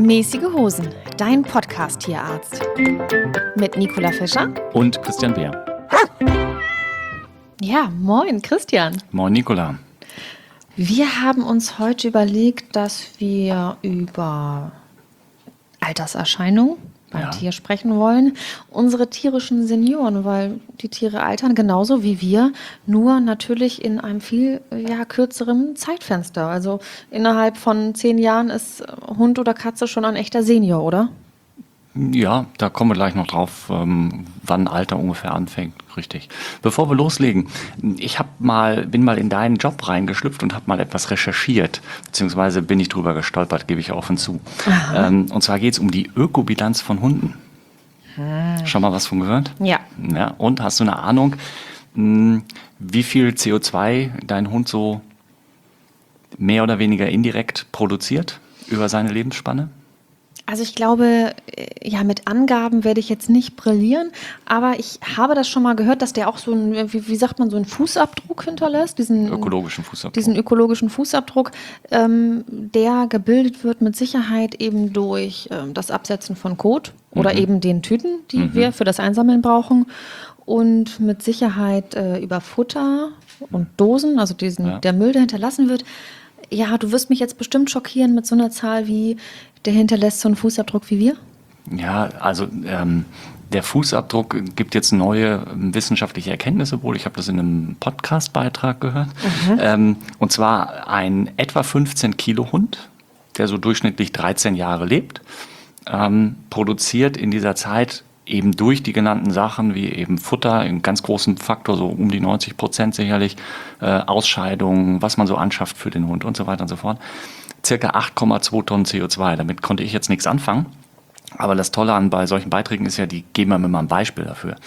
Mäßige Hosen, dein Podcast-Tierarzt. Mit Nicola Fischer und Christian Beer. Ja, moin Christian. Moin Nicola. Wir haben uns heute überlegt, dass wir über Alterserscheinungen beim Tier sprechen wollen. Unsere tierischen Senioren, weil die Tiere altern genauso wie wir, nur natürlich in einem viel kürzeren Zeitfenster. Also innerhalb von 10 Jahren ist Hund oder Katze schon ein echter Senior, oder? Ja, da kommen wir gleich noch drauf, wann Alter ungefähr anfängt, richtig. Bevor wir loslegen, ich bin mal in deinen Job reingeschlüpft und habe mal etwas recherchiert, beziehungsweise bin ich drüber gestolpert, gebe ich offen zu. Und zwar geht es um die Ökobilanz von Hunden. Schon mal was von gehört? Ja. Ja. Und hast du eine Ahnung, wie viel CO2 dein Hund so mehr oder weniger indirekt produziert über seine Lebensspanne? Also ich glaube, mit Angaben werde ich jetzt nicht brillieren, aber ich habe das schon mal gehört, dass der auch so einen, wie sagt man, so einen Fußabdruck hinterlässt. Diesen ökologischen Fußabdruck, der gebildet wird mit Sicherheit eben durch das Absetzen von Kot oder eben den Tüten, die wir für das Einsammeln brauchen, und mit Sicherheit über Futter und Dosen, also der Müll, der hinterlassen wird. Ja, du wirst mich jetzt bestimmt schockieren mit so einer Zahl wie, der hinterlässt so einen Fußabdruck wie wir? Ja, also der Fußabdruck gibt jetzt neue wissenschaftliche Erkenntnisse wohl. Ich habe das in einem Podcast-Beitrag gehört. Und zwar ein etwa 15 Kilo Hund, der so durchschnittlich 13 Jahre lebt, produziert in dieser Zeit eben durch die genannten Sachen wie eben Futter, einen ganz großen Faktor, so um die 90% sicherlich, Ausscheidungen, was man so anschafft für den Hund und so weiter und so fort, circa 8,2 Tonnen CO2. Damit konnte ich jetzt nichts anfangen. Aber das Tolle bei solchen Beiträgen ist ja, die geben mir mal ein Beispiel dafür.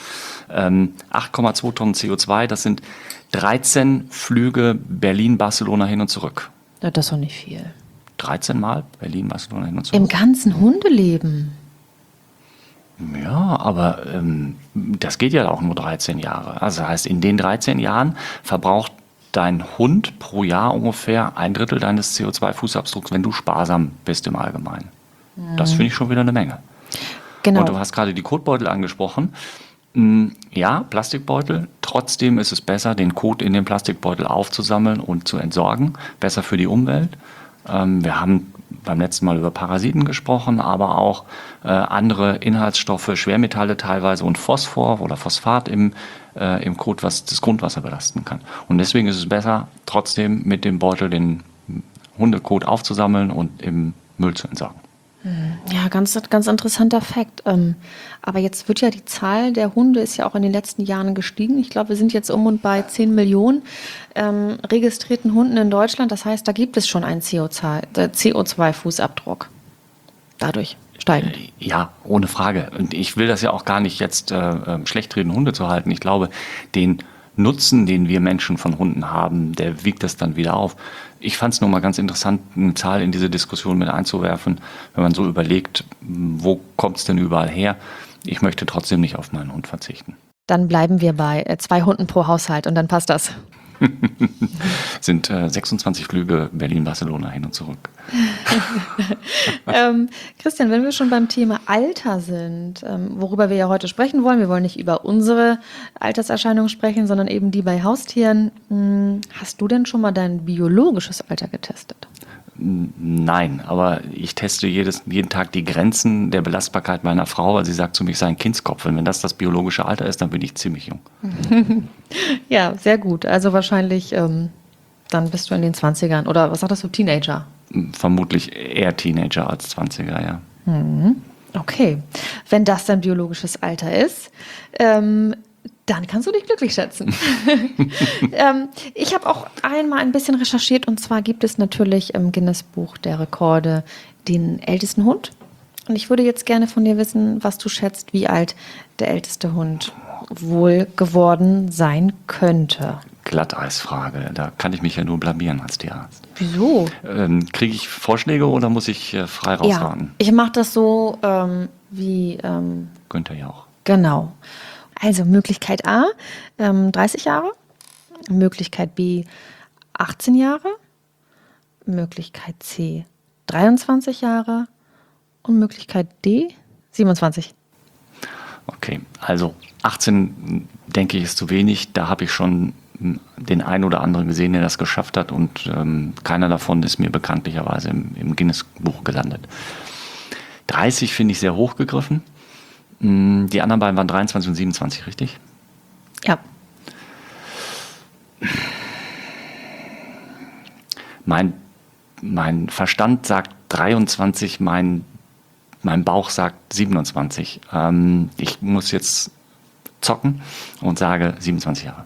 8,2 Tonnen CO2, das sind 13 Flüge Berlin-Barcelona hin und zurück. Das ist doch nicht viel. 13 Mal Berlin-Barcelona hin und zurück. Im ganzen Hundeleben? Ja, aber das geht ja auch nur 13 Jahre. Also das heißt, in den 13 Jahren verbraucht dein Hund pro Jahr ungefähr 1/3 deines CO2-Fußabdrucks, wenn du sparsam bist im Allgemeinen. Das finde ich schon wieder eine Menge. Genau. Und du hast gerade die Kotbeutel angesprochen. Ja, Plastikbeutel. Trotzdem ist es besser, den Kot in den Plastikbeutel aufzusammeln und zu entsorgen. Besser für die Umwelt. Wir haben beim letzten Mal über Parasiten gesprochen, aber auch andere Inhaltsstoffe, Schwermetalle teilweise und Phosphor oder Phosphat im Kot, was das Grundwasser belasten kann. Und deswegen ist es besser, trotzdem mit dem Beutel den Hundekot aufzusammeln und im Müll zu entsorgen. Ja, ganz interessanter Fakt. Aber jetzt wird ja die Zahl der Hunde ist ja auch in den letzten Jahren gestiegen. Ich glaube, wir sind jetzt um und bei 10 Millionen registrierten Hunden in Deutschland. Das heißt, da gibt es schon einen CO2-Fußabdruck. Dadurch steigend. Ja, ohne Frage. Und ich will das ja auch gar nicht jetzt schlecht reden, Hunde zu halten. Ich glaube, den Nutzen, den wir Menschen von Hunden haben, der wiegt das dann wieder auf. Ich fand es nur mal ganz interessant, eine Zahl in diese Diskussion mit einzuwerfen, wenn man so überlegt, wo kommt es denn überall her? Ich möchte trotzdem nicht auf meinen Hund verzichten. Dann bleiben wir bei 2 Hunden pro Haushalt und dann passt das. Sind 26 Flüge Berlin-Barcelona hin und zurück. Christian, wenn wir schon beim Thema Alter sind, worüber wir ja heute sprechen wollen, wir wollen nicht über unsere Alterserscheinungen sprechen, sondern eben die bei Haustieren. Hast du denn schon mal dein biologisches Alter getestet? Nein, aber ich teste jeden Tag die Grenzen der Belastbarkeit meiner Frau, weil sie sagt zu mir, ich sei ein Kindskopf. Und wenn das biologische Alter ist, dann bin ich ziemlich jung. Ja, sehr gut. Also wahrscheinlich, dann bist du in den 20ern oder was sagtest du, Teenager? Vermutlich eher Teenager als 20er, ja. Okay, wenn das dein biologisches Alter ist, dann kannst du dich glücklich schätzen. Ich habe auch einmal ein bisschen recherchiert und zwar gibt es natürlich im Guinness-Buch der Rekorde den ältesten Hund. Und ich würde jetzt gerne von dir wissen, was du schätzt, wie alt der älteste Hund wohl geworden sein könnte. Glatteisfrage, da kann ich mich ja nur blamieren als Tierarzt. Wieso? Kriege ich Vorschläge oder muss ich frei rausraten? Ja, ich mache das so wie... Günther ja auch. Genau. Also Möglichkeit A, 30 Jahre, Möglichkeit B, 18 Jahre, Möglichkeit C, 23 Jahre Und Möglichkeit D, 27. Okay, also 18, denke ich, ist zu wenig. Da habe ich schon den einen oder anderen gesehen, der das geschafft hat und keiner davon ist mir bekanntlicherweise im Guinness-Buch gelandet. 30 finde ich sehr hoch gegriffen. Die anderen beiden waren 23 und 27, richtig? Ja. Mein Verstand sagt 23, mein Bauch sagt 27. Ich muss jetzt zocken und sage 27 Jahre.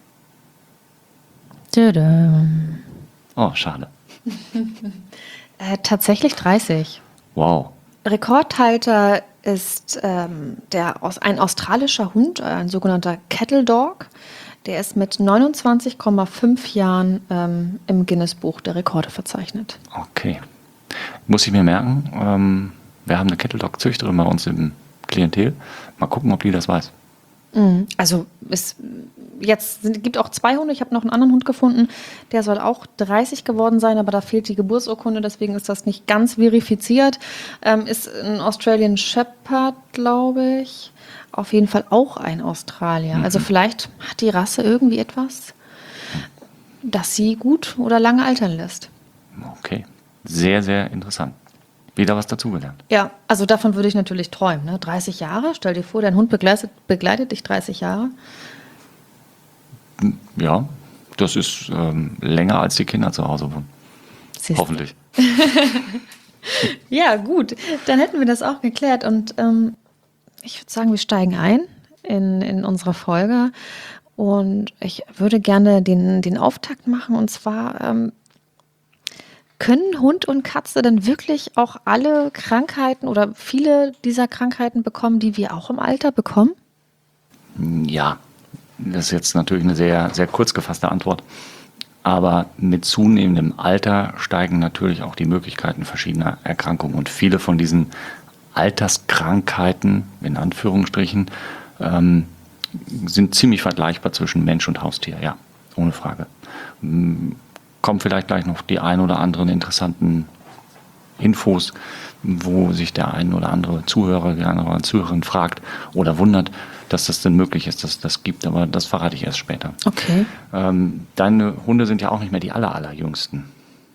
Tada. Oh, schade. Tatsächlich 30. Wow. Rekordhalter ist ein australischer Hund, ein sogenannter Cattle Dog. Der ist mit 29,5 Jahren im Guinness-Buch der Rekorde verzeichnet. Okay. Muss ich mir merken. Wir haben eine Cattle Dog-Züchterin bei uns im Klientel. Mal gucken, ob die das weiß. Also gibt auch 2 Hunde. Ich habe noch einen anderen Hund gefunden, der soll auch 30 geworden sein, aber da fehlt die Geburtsurkunde, deswegen ist das nicht ganz verifiziert. Ist ein Australian Shepherd, glaube ich. Auf jeden Fall auch ein Australier. Also vielleicht hat die Rasse irgendwie etwas, das sie gut oder lange altern lässt. Okay, sehr, sehr interessant. Wieder was dazugelernt. Ja, also davon würde ich natürlich träumen. Ne? 30 Jahre, stell dir vor, dein Hund begleitet dich 30 Jahre. Ja, das ist länger, als die Kinder zu Hause wohnen. Siehst Hoffentlich. Ja, gut, dann hätten wir das auch geklärt. Und ich würde sagen, wir steigen ein in unsere Folge. Und ich würde gerne den Auftakt machen. Und zwar, können Hund und Katze denn wirklich auch alle Krankheiten oder viele dieser Krankheiten bekommen, die wir auch im Alter bekommen? Ja, das ist jetzt natürlich eine sehr, sehr kurz gefasste Antwort. Aber mit zunehmendem Alter steigen natürlich auch die Möglichkeiten verschiedener Erkrankungen. Und viele von diesen Alterskrankheiten, in Anführungsstrichen, sind ziemlich vergleichbar zwischen Mensch und Haustier. Ja, ohne Frage. Kommen vielleicht gleich noch die ein oder anderen interessanten Infos, wo sich der ein oder andere Zuhörer, die eine oder andere Zuhörerin fragt oder wundert, dass das denn möglich ist, dass es das gibt. Aber das verrate ich erst später. Okay. Deine Hunde sind ja auch nicht mehr die allerjüngsten.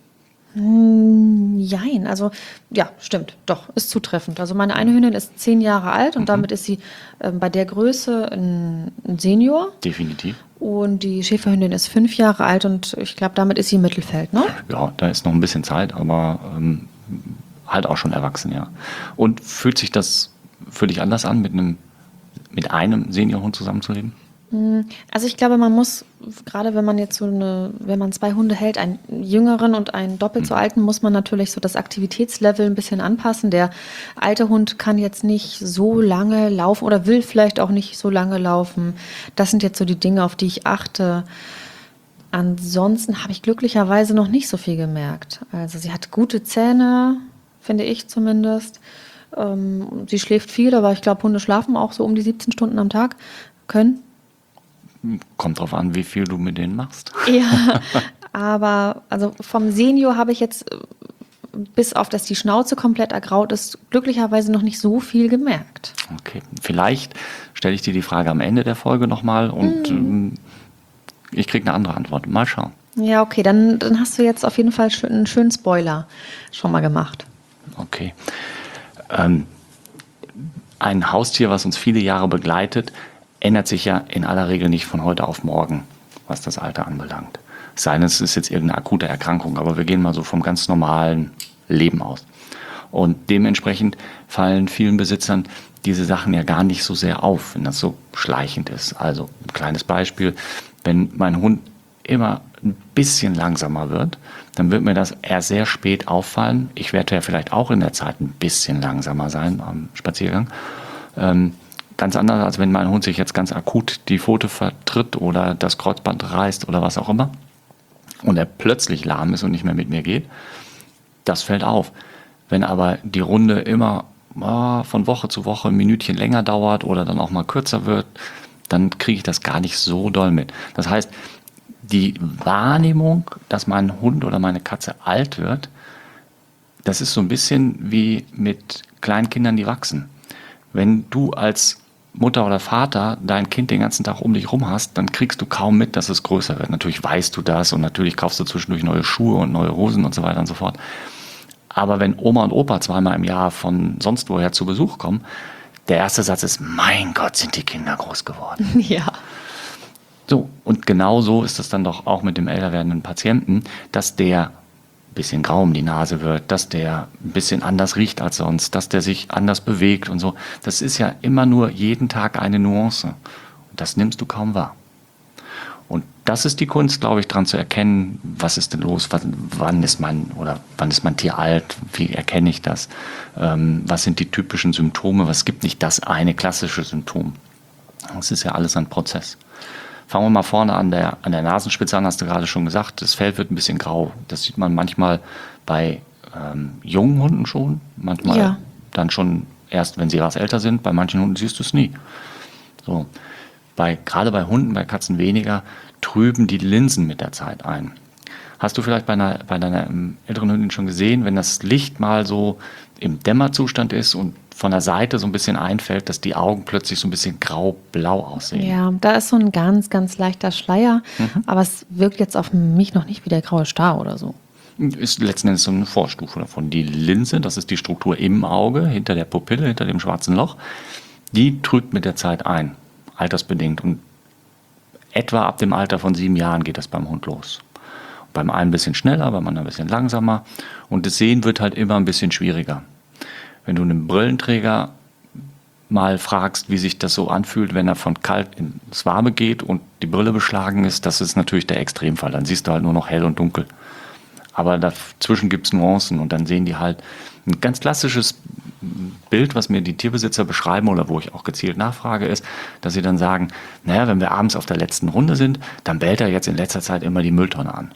Jein, also ja, stimmt, doch, ist zutreffend. Also meine eine Hündin ist 10 Jahre alt und damit ist sie bei der Größe ein Senior. Definitiv. Und die Schäferhündin ist 5 Jahre alt und ich glaube, damit ist sie im Mittelfeld, ne? Ja, da ist noch ein bisschen Zeit, aber halt auch schon erwachsen, ja. Und fühlt sich das für dich anders an, mit einem Seniorhund zusammenzuleben? Also ich glaube, man muss, gerade wenn man jetzt wenn man 2 Hunde hält, einen jüngeren und einen doppelt so alten, muss man natürlich so das Aktivitätslevel ein bisschen anpassen. Der alte Hund kann jetzt nicht so lange laufen oder will vielleicht auch nicht so lange laufen. Das sind jetzt so die Dinge, auf die ich achte. Ansonsten habe ich glücklicherweise noch nicht so viel gemerkt. Also sie hat gute Zähne, finde ich zumindest. Sie schläft viel, aber ich glaube, Hunde schlafen auch so um die 17 Stunden am Tag können. Kommt drauf an, wie viel du mit denen machst. Ja, aber also vom Senior habe ich jetzt, bis auf dass die Schnauze komplett ergraut ist, glücklicherweise noch nicht so viel gemerkt. Okay, vielleicht stelle ich dir die Frage am Ende der Folge nochmal und ich kriege eine andere Antwort. Mal schauen. Ja, okay, dann hast du jetzt auf jeden Fall einen schönen Spoiler schon mal gemacht. Okay. Ein Haustier, was uns viele Jahre begleitet, ändert sich ja in aller Regel nicht von heute auf morgen, was das Alter anbelangt. Es sei denn, es ist jetzt irgendeine akute Erkrankung, aber wir gehen mal so vom ganz normalen Leben aus. Und dementsprechend fallen vielen Besitzern diese Sachen ja gar nicht so sehr auf, wenn das so schleichend ist. Also ein kleines Beispiel, wenn mein Hund immer ein bisschen langsamer wird, dann wird mir das erst sehr spät auffallen. Ich werde ja vielleicht auch in der Zeit ein bisschen langsamer sein am Spaziergang. Ganz anders, als wenn mein Hund sich jetzt ganz akut die Pfote vertritt oder das Kreuzband reißt oder was auch immer und er plötzlich lahm ist und nicht mehr mit mir geht. Das fällt auf. Wenn aber die Runde immer von Woche zu Woche ein Minütchen länger dauert oder dann auch mal kürzer wird, dann kriege ich das gar nicht so doll mit. Das heißt, die Wahrnehmung, dass mein Hund oder meine Katze alt wird, Das ist so ein bisschen wie mit Kleinkindern, die wachsen. Wenn du als Mutter oder Vater dein Kind den ganzen Tag um dich rum hast, dann kriegst du kaum mit, dass es größer wird. Natürlich weißt du das und natürlich kaufst du zwischendurch neue Schuhe und neue Hosen und so weiter und so fort. Aber wenn Oma und Opa zweimal im Jahr von sonst woher zu Besuch kommen, der erste Satz ist, mein Gott, sind die Kinder groß geworden. Ja. So, und genau so ist es dann doch auch mit dem älter werdenden Patienten, dass der ein bisschen grau um die Nase wird, dass der ein bisschen anders riecht als sonst, dass der sich anders bewegt und so. Das ist ja immer nur jeden Tag eine Nuance. Und das nimmst du kaum wahr. Und das ist die Kunst, glaube ich, daran zu erkennen, was ist denn los, wann ist mein Tier alt, wie erkenne ich das, was sind die typischen Symptome, es gibt nicht das eine klassische Symptom. Das ist ja alles ein Prozess. Fangen wir mal vorne an der Nasenspitze an, hast du gerade schon gesagt, das Fell wird ein bisschen grau. Das sieht man manchmal bei jungen Hunden schon, manchmal dann schon erst, wenn sie etwas älter sind, bei manchen Hunden siehst du es nie. So. Gerade bei Hunden, bei Katzen weniger, trüben die Linsen mit der Zeit ein. Hast du vielleicht bei deiner älteren Hündin schon gesehen, wenn das Licht mal so im Dämmerzustand ist und von der Seite so ein bisschen einfällt, dass die Augen plötzlich so ein bisschen grau-blau aussehen? Ja, da ist so ein ganz, ganz leichter Schleier, aber es wirkt jetzt auf mich noch nicht wie der graue Star oder so. Ist letzten Endes so eine Vorstufe davon. Die Linse, das ist die Struktur im Auge, hinter der Pupille, hinter dem schwarzen Loch, die trübt mit der Zeit ein. Altersbedingt. Und etwa ab dem Alter von 7 Jahren geht das beim Hund los. Beim einen ein bisschen schneller, beim anderen ein bisschen langsamer. Und das Sehen wird halt immer ein bisschen schwieriger. Wenn du einen Brillenträger mal fragst, wie sich das so anfühlt, wenn er von kalt ins Warme geht und die Brille beschlagen ist, das ist natürlich der Extremfall. Dann siehst du halt nur noch hell und dunkel. Aber dazwischen gibt es Nuancen und dann sehen die halt ein ganz klassisches Bild, was mir die Tierbesitzer beschreiben oder wo ich auch gezielt nachfrage, ist, dass sie dann sagen, naja, wenn wir abends auf der letzten Runde sind, dann bellt er jetzt in letzter Zeit immer die Mülltonne an.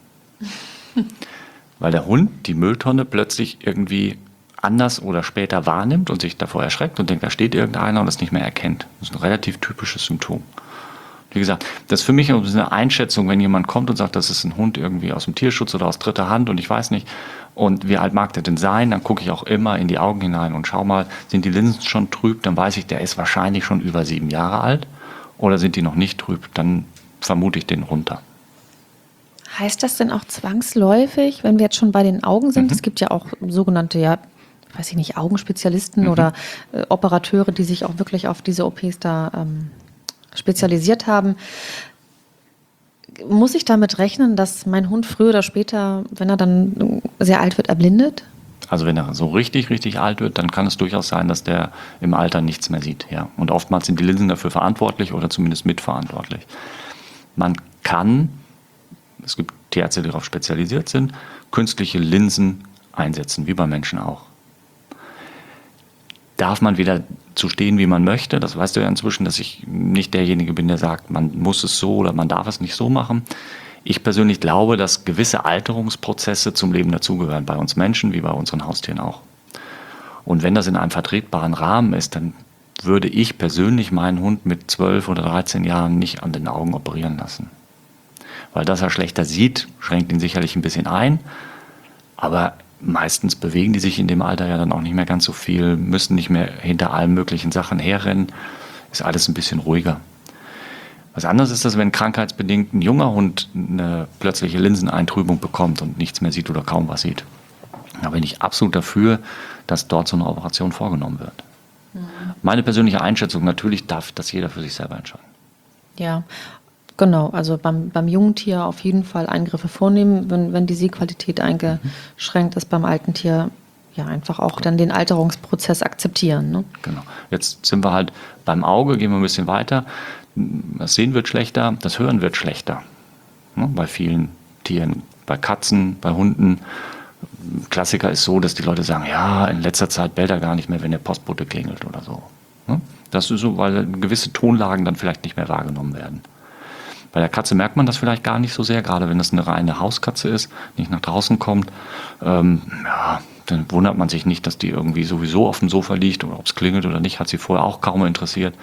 Weil der Hund die Mülltonne plötzlich irgendwie anders oder später wahrnimmt und sich davor erschreckt und denkt, da steht irgendeiner und es nicht mehr erkennt. Das ist ein relativ typisches Symptom. Wie gesagt, das ist für mich eine Einschätzung, wenn jemand kommt und sagt, das ist ein Hund irgendwie aus dem Tierschutz oder aus dritter Hand und ich weiß nicht, und wie alt mag der denn sein, dann gucke ich auch immer in die Augen hinein und schau mal, sind die Linsen schon trüb, dann weiß ich, der ist wahrscheinlich schon über 7 Jahre alt, oder sind die noch nicht trüb, dann vermute ich den runter. Heißt das denn auch zwangsläufig, wenn wir jetzt schon bei den Augen sind? Es gibt ja auch sogenannte, weiß ich nicht, Augenspezialisten oder Operateure, die sich auch wirklich auf diese OPs da spezialisiert haben. Muss ich damit rechnen, dass mein Hund früher oder später, wenn er dann sehr alt wird, erblindet? Also wenn er so richtig, richtig alt wird, dann kann es durchaus sein, dass der im Alter nichts mehr sieht. Ja. Und oftmals sind die Linsen dafür verantwortlich oder zumindest mitverantwortlich. Man kann, es gibt Tierärzte, die darauf spezialisiert sind, künstliche Linsen einsetzen, wie bei Menschen auch. Darf man wieder zu stehen, wie man möchte. Das weißt du ja inzwischen, dass ich nicht derjenige bin, der sagt, man muss es so oder man darf es nicht so machen. Ich persönlich glaube, dass gewisse Alterungsprozesse zum Leben dazugehören, bei uns Menschen wie bei unseren Haustieren auch. Und wenn das in einem vertretbaren Rahmen ist, dann würde ich persönlich meinen Hund mit 12 oder 13 Jahren nicht an den Augen operieren lassen. Weil dass er schlechter sieht, schränkt ihn sicherlich ein bisschen ein, aber meistens bewegen die sich in dem Alter ja dann auch nicht mehr ganz so viel, müssen nicht mehr hinter allen möglichen Sachen herrennen, ist alles ein bisschen ruhiger. Was anderes ist das, wenn krankheitsbedingt ein junger Hund eine plötzliche Linseneintrübung bekommt und nichts mehr sieht oder kaum was sieht. Da bin ich absolut dafür, dass dort so eine Operation vorgenommen wird. Meine persönliche Einschätzung, natürlich darf das jeder für sich selber entscheiden. Ja, genau. Also beim jungen Tier auf jeden Fall Eingriffe vornehmen, wenn die Sehqualität eingeschränkt ist. Beim alten Tier ja einfach auch dann den Alterungsprozess akzeptieren. Ne? Genau. Jetzt sind wir halt beim Auge, gehen wir ein bisschen weiter. Das Sehen wird schlechter, das Hören wird schlechter. Ne? Bei vielen Tieren, bei Katzen, bei Hunden. Klassiker ist so, dass die Leute sagen, ja, in letzter Zeit bellt er gar nicht mehr, wenn der Postbote klingelt oder so. Ne? Das ist so, weil gewisse Tonlagen dann vielleicht nicht mehr wahrgenommen werden. Bei der Katze merkt man das vielleicht gar nicht so sehr, gerade wenn das eine reine Hauskatze ist, nicht nach draußen kommt. Dann wundert man sich nicht, dass die irgendwie sowieso auf dem Sofa liegt oder ob es klingelt oder nicht, hat sie vorher auch kaum interessiert.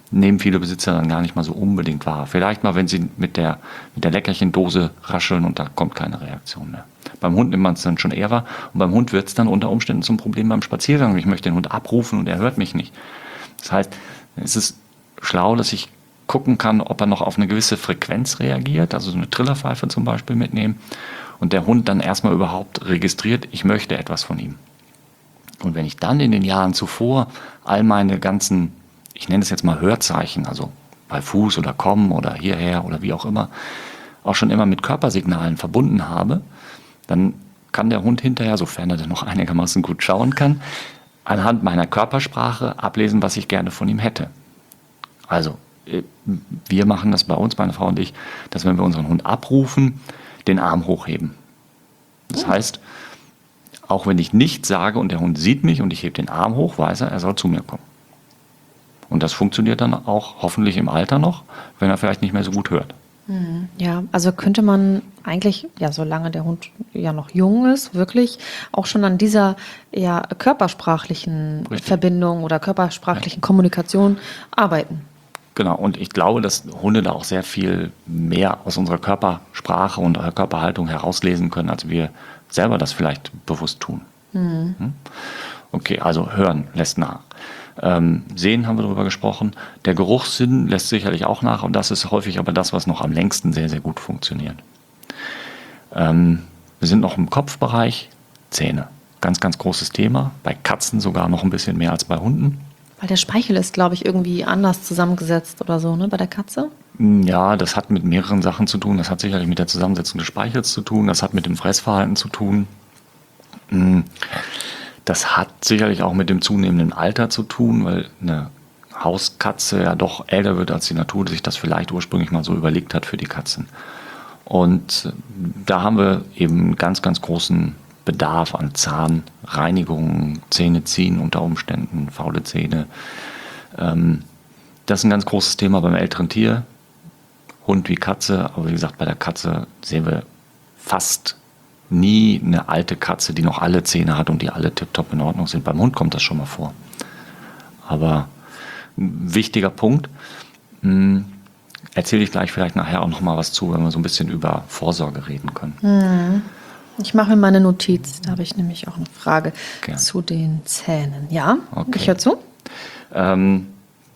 nehmen viele Besitzer dann gar nicht mal so unbedingt wahr. Vielleicht mal, wenn sie mit der Leckerchendose rascheln und da kommt keine Reaktion mehr. Beim Hund nimmt man es dann schon eher wahr und beim Hund wird es dann unter Umständen zum Problem beim Spaziergang. Ich möchte den Hund abrufen und er hört mich nicht. Das heißt, es ist schlau, dass ich gucken kann, ob er noch auf eine gewisse Frequenz reagiert, also so eine Trillerpfeife zum Beispiel mitnehmen und der Hund dann erstmal überhaupt registriert, ich möchte etwas von ihm. Und wenn ich dann in den Jahren zuvor all meine ganzen, ich nenne es jetzt mal Hörzeichen, also bei Fuß oder Komm oder hierher oder wie auch immer, auch schon immer mit Körpersignalen verbunden habe, dann kann der Hund hinterher, sofern er dann noch einigermaßen gut schauen kann, anhand meiner Körpersprache ablesen, was ich gerne von ihm hätte. Also, wir machen das bei uns, meine Frau und ich, dass wenn wir unseren Hund abrufen, den Arm hochheben. Das heißt, auch wenn ich nichts sage und der Hund sieht mich und ich hebe den Arm hoch, weiß er soll zu mir kommen. Und das funktioniert dann auch hoffentlich im Alter noch, wenn er vielleicht nicht mehr so gut hört. Ja, also könnte man eigentlich, ja, solange der Hund ja noch jung ist, wirklich auch schon an dieser ja, körpersprachlichen Verbindung oder körpersprachlichen Kommunikation arbeiten. Genau, und ich glaube, dass Hunde da auch sehr viel mehr aus unserer Körpersprache und Körperhaltung herauslesen können, als wir selber das vielleicht bewusst tun. Okay, also hören lässt nach. Sehen haben wir darüber gesprochen. Der Geruchssinn lässt sicherlich auch nach und das ist häufig aber das, was noch am längsten sehr, sehr gut funktioniert. Wir sind noch im Kopfbereich, Zähne. Ganz, ganz großes Thema. Bei Katzen sogar noch ein bisschen mehr als bei Hunden. Weil der Speichel ist, glaube ich, irgendwie anders zusammengesetzt oder so, ne, bei der Katze? Ja, das hat mit mehreren Sachen zu tun. Das hat sicherlich mit der Zusammensetzung des Speichels zu tun. Das hat mit dem Fressverhalten zu tun. Das hat sicherlich auch mit dem zunehmenden Alter zu tun, weil eine Hauskatze ja doch älter wird, als die Natur sich das vielleicht ursprünglich mal so überlegt hat für die Katzen. Und da haben wir eben einen ganz, ganz großen Bedarf an Zahnreinigung, Zähne ziehen unter Umständen, faule Zähne. Das ist ein ganz großes Thema beim älteren Tier, Hund wie Katze, aber wie gesagt, bei der Katze sehen wir fast nie eine alte Katze, die noch alle Zähne hat und die alle tipptopp in Ordnung sind. Beim Hund kommt das schon mal vor. Aber ein wichtiger Punkt, erzähle ich gleich vielleicht nachher auch noch mal was zu, wenn wir so ein bisschen über Vorsorge reden können. Ich mache mir mal eine Notiz, da habe ich nämlich auch eine Frage zu den Zähnen. Ja, okay. Ich höre zu. Dann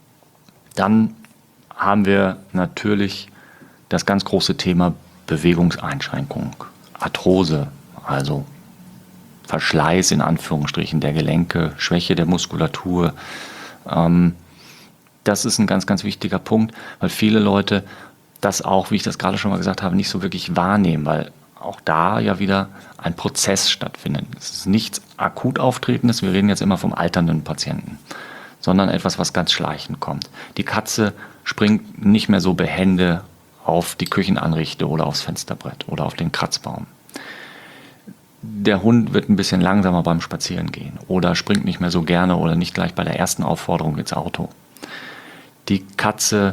haben wir natürlich das ganz große Thema Bewegungseinschränkung, Arthrose, also Verschleiß in Anführungsstrichen der Gelenke, Schwäche der Muskulatur. Das ist ein ganz, ganz wichtiger Punkt, weil viele Leute das auch, wie ich das gerade schon mal gesagt habe, nicht so wirklich wahrnehmen, weil auch da ja wieder ein Prozess stattfindet. Es ist nichts akut Auftretendes, wir reden jetzt immer vom alternden Patienten, sondern etwas, was ganz schleichend kommt. Die Katze springt nicht mehr so behende auf die Küchenanrichte oder aufs Fensterbrett oder auf den Kratzbaum. Der Hund wird ein bisschen langsamer beim Spazierengehen oder springt nicht mehr so gerne oder nicht gleich bei der ersten Aufforderung ins Auto. Die Katze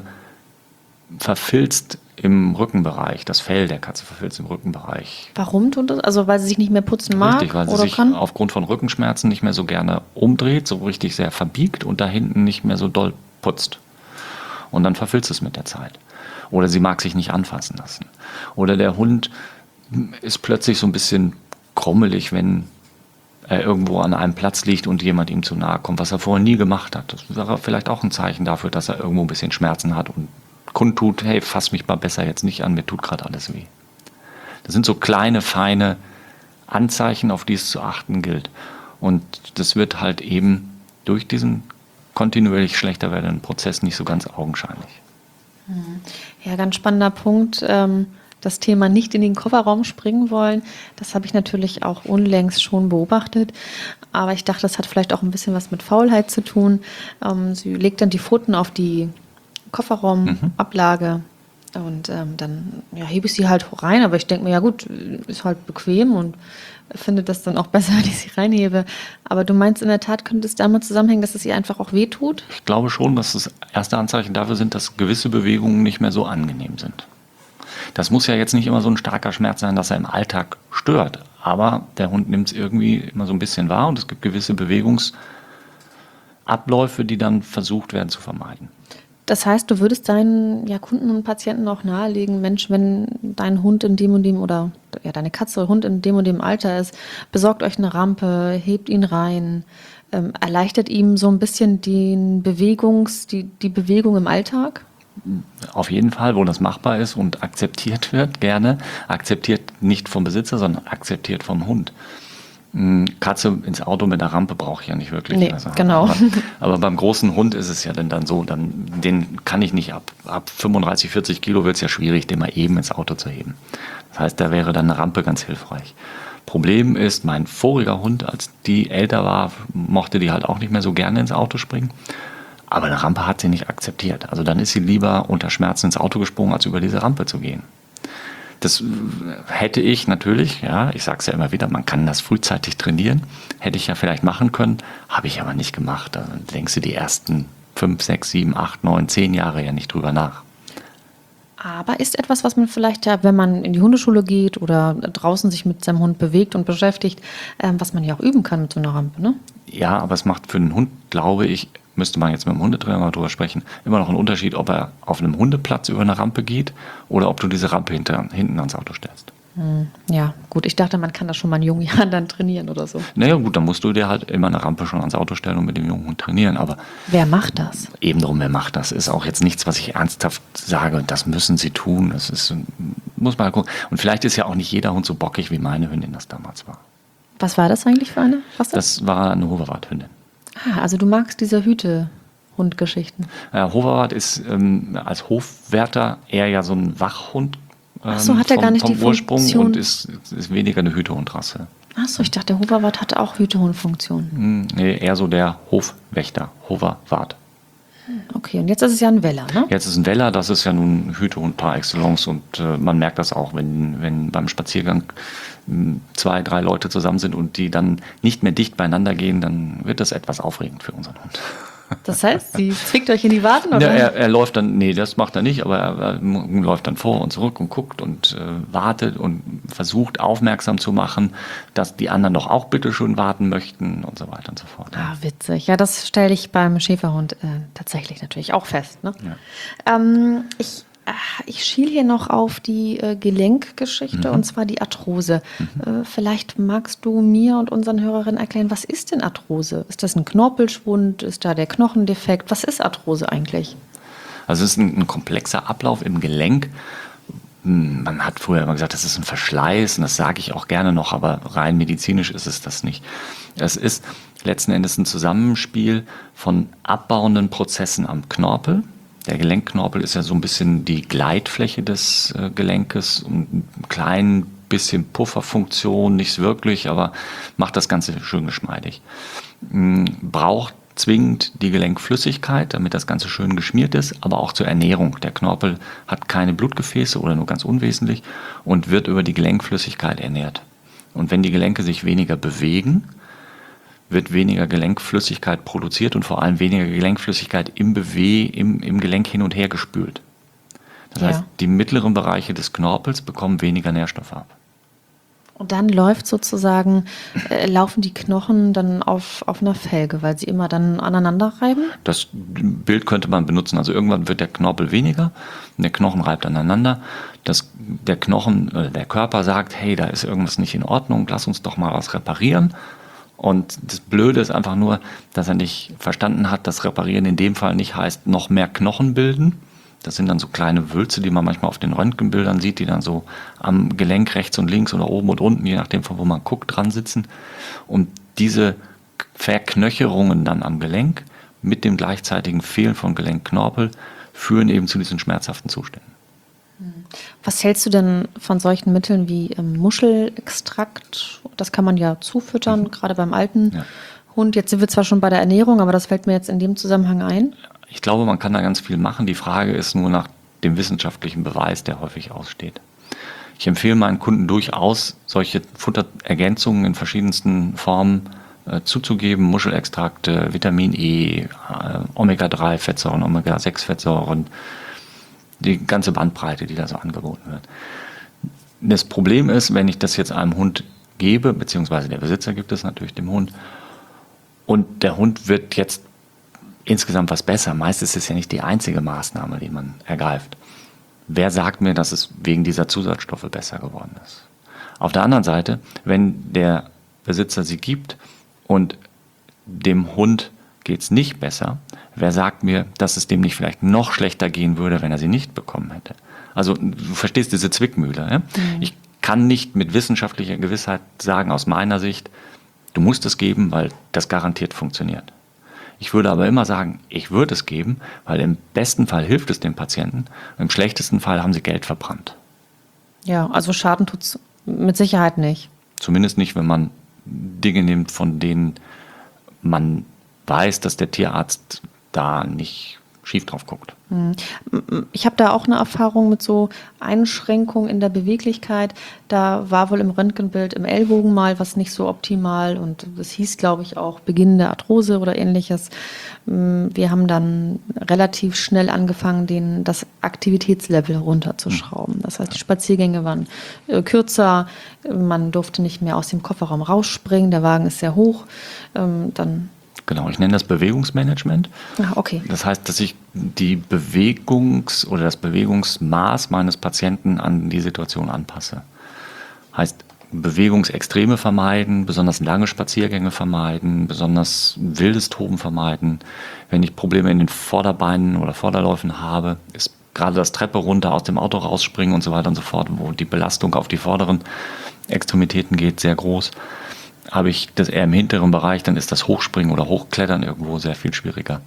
verfilzt im Rückenbereich, das Fell der Katze verfilzt im Rückenbereich. Warum tut das? Also weil sie sich nicht mehr putzen mag? Richtig, weil sie sich aufgrund von Rückenschmerzen nicht mehr so gerne umdreht, so richtig sehr verbiegt und da hinten nicht mehr so doll putzt. Und dann verfilzt es mit der Zeit. Oder sie mag sich nicht anfassen lassen. Oder der Hund ist plötzlich so ein bisschen krummelig, wenn er irgendwo an einem Platz liegt und jemand ihm zu nahe kommt, was er vorher nie gemacht hat. Das wäre vielleicht auch ein Zeichen dafür, dass er irgendwo ein bisschen Schmerzen hat und kundtut, hey, fass mich mal besser jetzt nicht an, mir tut gerade alles weh. Das sind so kleine, feine Anzeichen, auf die es zu achten gilt. Und das wird halt eben durch diesen kontinuierlich schlechter werdenden Prozess nicht so ganz augenscheinlich. Ja, ganz spannender Punkt. Das Thema nicht in den Kofferraum springen wollen, das habe ich natürlich auch unlängst schon beobachtet. Aber ich dachte, das hat vielleicht auch ein bisschen was mit Faulheit zu tun. Sie legt dann die Pfoten auf die Kofferraumablage und dann hebe ich sie halt rein. Aber ich denke mir, ja gut, ist halt bequem und finde das dann auch besser, wenn ich sie reinhebe. Aber du meinst, in der Tat könnte es damit zusammenhängen, dass es ihr einfach auch wehtut? Ich glaube schon, dass das erste Anzeichen dafür sind, dass gewisse Bewegungen nicht mehr so angenehm sind. Das muss ja jetzt nicht immer so ein starker Schmerz sein, dass er im Alltag stört. Aber der Hund nimmt es irgendwie immer so ein bisschen wahr und es gibt gewisse Bewegungsabläufe, die dann versucht werden zu vermeiden. Das heißt, du würdest deinen Kunden und Patienten auch nahelegen, Mensch, wenn dein Hund in dem und dem oder deine Katze oder Hund in dem und dem Alter ist, besorgt euch eine Rampe, hebt ihn rein, erleichtert ihm so ein bisschen die Bewegung im Alltag? Auf jeden Fall, wo das machbar ist und akzeptiert wird, gerne. Akzeptiert nicht vom Besitzer, sondern akzeptiert vom Hund. Katze ins Auto mit der Rampe brauche ich ja nicht wirklich. Nee, genau. Aber beim großen Hund ist es ja dann so, den kann ich nicht ab 35, 40 Kilo wird es ja schwierig, den mal eben ins Auto zu heben. Das heißt, da wäre dann eine Rampe ganz hilfreich. Problem ist, mein voriger Hund, als die älter war, mochte die halt auch nicht mehr so gerne ins Auto springen. Aber eine Rampe hat sie nicht akzeptiert. Also dann ist sie lieber unter Schmerzen ins Auto gesprungen, als über diese Rampe zu gehen. Das hätte ich natürlich, ich sage es ja immer wieder, man kann das frühzeitig trainieren. Hätte ich ja vielleicht machen können, habe ich aber nicht gemacht. Da denkst du die ersten 5, 6, 7, 8, 9, 10 Jahre ja nicht drüber nach. Aber ist etwas, was man vielleicht wenn man in die Hundeschule geht oder draußen sich mit seinem Hund bewegt und beschäftigt, was man ja auch üben kann mit so einer Rampe, ne? Ja, aber es macht für den Hund, glaube ich, müsste man jetzt mit dem Hundetrainer mal drüber sprechen, immer noch einen Unterschied, ob er auf einem Hundeplatz über eine Rampe geht oder ob du diese Rampe hinten ans Auto stellst. Ja, gut, ich dachte, man kann das schon mal in jungen Jahren dann trainieren oder so. Naja gut, dann musst du dir halt immer eine Rampe schon ans Auto stellen und mit dem jungen Hund trainieren. Aber wer macht das? Eben drum, wer macht das? Ist auch jetzt nichts, was ich ernsthaft sage, das müssen sie tun. Das ist, muss man gucken. Und vielleicht ist ja auch nicht jeder Hund so bockig, wie meine Hündin das damals war. Was war das eigentlich für eine? Das war eine Hoverwart-Hündin. Also du magst diese Hüte-Hund-Geschichten. Hoverwart ist als Hofwärter eher ja so ein Wachhund. Ach so, hat er gar nicht die Ursprung Funktion. Und ist weniger eine Hütehundrasse. Ach so, ich dachte, der Hoverwart hatte auch Hütehundfunktion. Nee, eher so der Hofwächter, Hoverwart. Okay, und jetzt ist es ja ein Weller, ne? Jetzt ist ein Weller, das ist ja nun ein Hütehund par excellence und man merkt das auch, wenn beim Spaziergang 2, 3 Leute zusammen sind und die dann nicht mehr dicht beieinander gehen, dann wird das etwas aufregend für unseren Hund. Das heißt, sie zwickt euch in die Waden, oder? Ja, er läuft dann, nee, das macht er nicht, aber er läuft dann vor und zurück und guckt und wartet und versucht aufmerksam zu machen, dass die anderen doch auch bitte schön warten möchten und so weiter und so fort. Ah, witzig. Ja, das stelle ich beim Schäferhund tatsächlich natürlich auch fest. Ne? Ja. Ich schiele hier noch auf die Gelenkgeschichte, und zwar die Arthrose. Vielleicht magst du mir und unseren Hörerinnen erklären, was ist denn Arthrose? Ist das ein Knorpelschwund? Ist da der Knochendefekt? Was ist Arthrose eigentlich? Also es ist ein komplexer Ablauf im Gelenk. Man hat früher immer gesagt, das ist ein Verschleiß, und das sage ich auch gerne noch, aber rein medizinisch ist es das nicht. Es ist letzten Endes ein Zusammenspiel von abbauenden Prozessen am Knorpel. Der Gelenkknorpel ist ja so ein bisschen die Gleitfläche des Gelenkes und ein klein bisschen Pufferfunktion, nichts wirklich, aber macht das Ganze schön geschmeidig. Braucht zwingend die Gelenkflüssigkeit, damit das Ganze schön geschmiert ist, aber auch zur Ernährung. Der Knorpel hat keine Blutgefäße oder nur ganz unwesentlich und wird über die Gelenkflüssigkeit ernährt. Und wenn die Gelenke sich weniger bewegen, wird weniger Gelenkflüssigkeit produziert und vor allem weniger Gelenkflüssigkeit im Gelenk hin und her gespült. Das heißt, die mittleren Bereiche des Knorpels bekommen weniger Nährstoffe ab. Und dann laufen die Knochen dann auf einer Felge, weil sie immer dann aneinander reiben? Das Bild könnte man benutzen. Also irgendwann wird der Knorpel weniger und der Knochen reibt aneinander. Der Körper sagt, hey, da ist irgendwas nicht in Ordnung, lass uns doch mal was reparieren. Und das Blöde ist einfach nur, dass er nicht verstanden hat, dass Reparieren in dem Fall nicht heißt, noch mehr Knochen bilden. Das sind dann so kleine Wülste, die man manchmal auf den Röntgenbildern sieht, die dann so am Gelenk rechts und links oder oben und unten, je nachdem von wo man guckt, dran sitzen. Und diese Verknöcherungen dann am Gelenk mit dem gleichzeitigen Fehlen von Gelenkknorpel führen eben zu diesen schmerzhaften Zuständen. Was hältst du denn von solchen Mitteln wie Muschelextrakt? Das kann man ja zufüttern, gerade beim alten Hund. Jetzt sind wir zwar schon bei der Ernährung, aber das fällt mir jetzt in dem Zusammenhang ein. Ich glaube, man kann da ganz viel machen. Die Frage ist nur nach dem wissenschaftlichen Beweis, der häufig aussteht. Ich empfehle meinen Kunden durchaus, solche Futterergänzungen in verschiedensten Formen zuzugeben. Muschelextrakte, Vitamin E, Omega-3-Fettsäuren, Omega-6-Fettsäuren, die ganze Bandbreite, die da so angeboten wird. Das Problem ist, wenn ich das jetzt einem Hund gebe, beziehungsweise der Besitzer gibt es natürlich dem Hund, und der Hund wird jetzt insgesamt was besser. Meist ist es ja nicht die einzige Maßnahme, die man ergreift. Wer sagt mir, dass es wegen dieser Zusatzstoffe besser geworden ist? Auf der anderen Seite, wenn der Besitzer sie gibt und dem Hund geht es nicht besser, wer sagt mir, dass es dem nicht vielleicht noch schlechter gehen würde, wenn er sie nicht bekommen hätte? Also du verstehst diese Zwickmühle. Ja? Ich kann nicht mit wissenschaftlicher Gewissheit sagen, aus meiner Sicht, du musst es geben, weil das garantiert funktioniert. Ich würde aber immer sagen, ich würde es geben, weil im besten Fall hilft es dem Patienten, im schlechtesten Fall haben sie Geld verbrannt. Ja, also Schaden tut es mit Sicherheit nicht. Zumindest nicht, wenn man Dinge nimmt, von denen man weiß, dass der Tierarzt da nicht schief drauf guckt. Ich habe da auch eine Erfahrung mit so Einschränkungen in der Beweglichkeit. Da war wohl im Röntgenbild im Ellbogen mal was nicht so optimal und das hieß, glaube ich, auch beginnende Arthrose oder ähnliches. Wir haben dann relativ schnell angefangen, das Aktivitätslevel runterzuschrauben. Das heißt, die Spaziergänge waren kürzer, man durfte nicht mehr aus dem Kofferraum rausspringen, der Wagen ist sehr hoch. Genau, ich nenne das Bewegungsmanagement. Ah, okay. Das heißt, dass ich die das Bewegungsmaß meines Patienten an die Situation anpasse. Heißt, Bewegungsextreme vermeiden, besonders lange Spaziergänge vermeiden, besonders wildes Toben vermeiden. Wenn ich Probleme in den Vorderbeinen oder Vorderläufen habe, ist gerade das Treppe runter, aus dem Auto rausspringen und so weiter und so fort, wo die Belastung auf die vorderen Extremitäten geht, sehr groß. Habe ich das eher im hinteren Bereich, dann ist das Hochspringen oder Hochklettern irgendwo sehr viel schwieriger.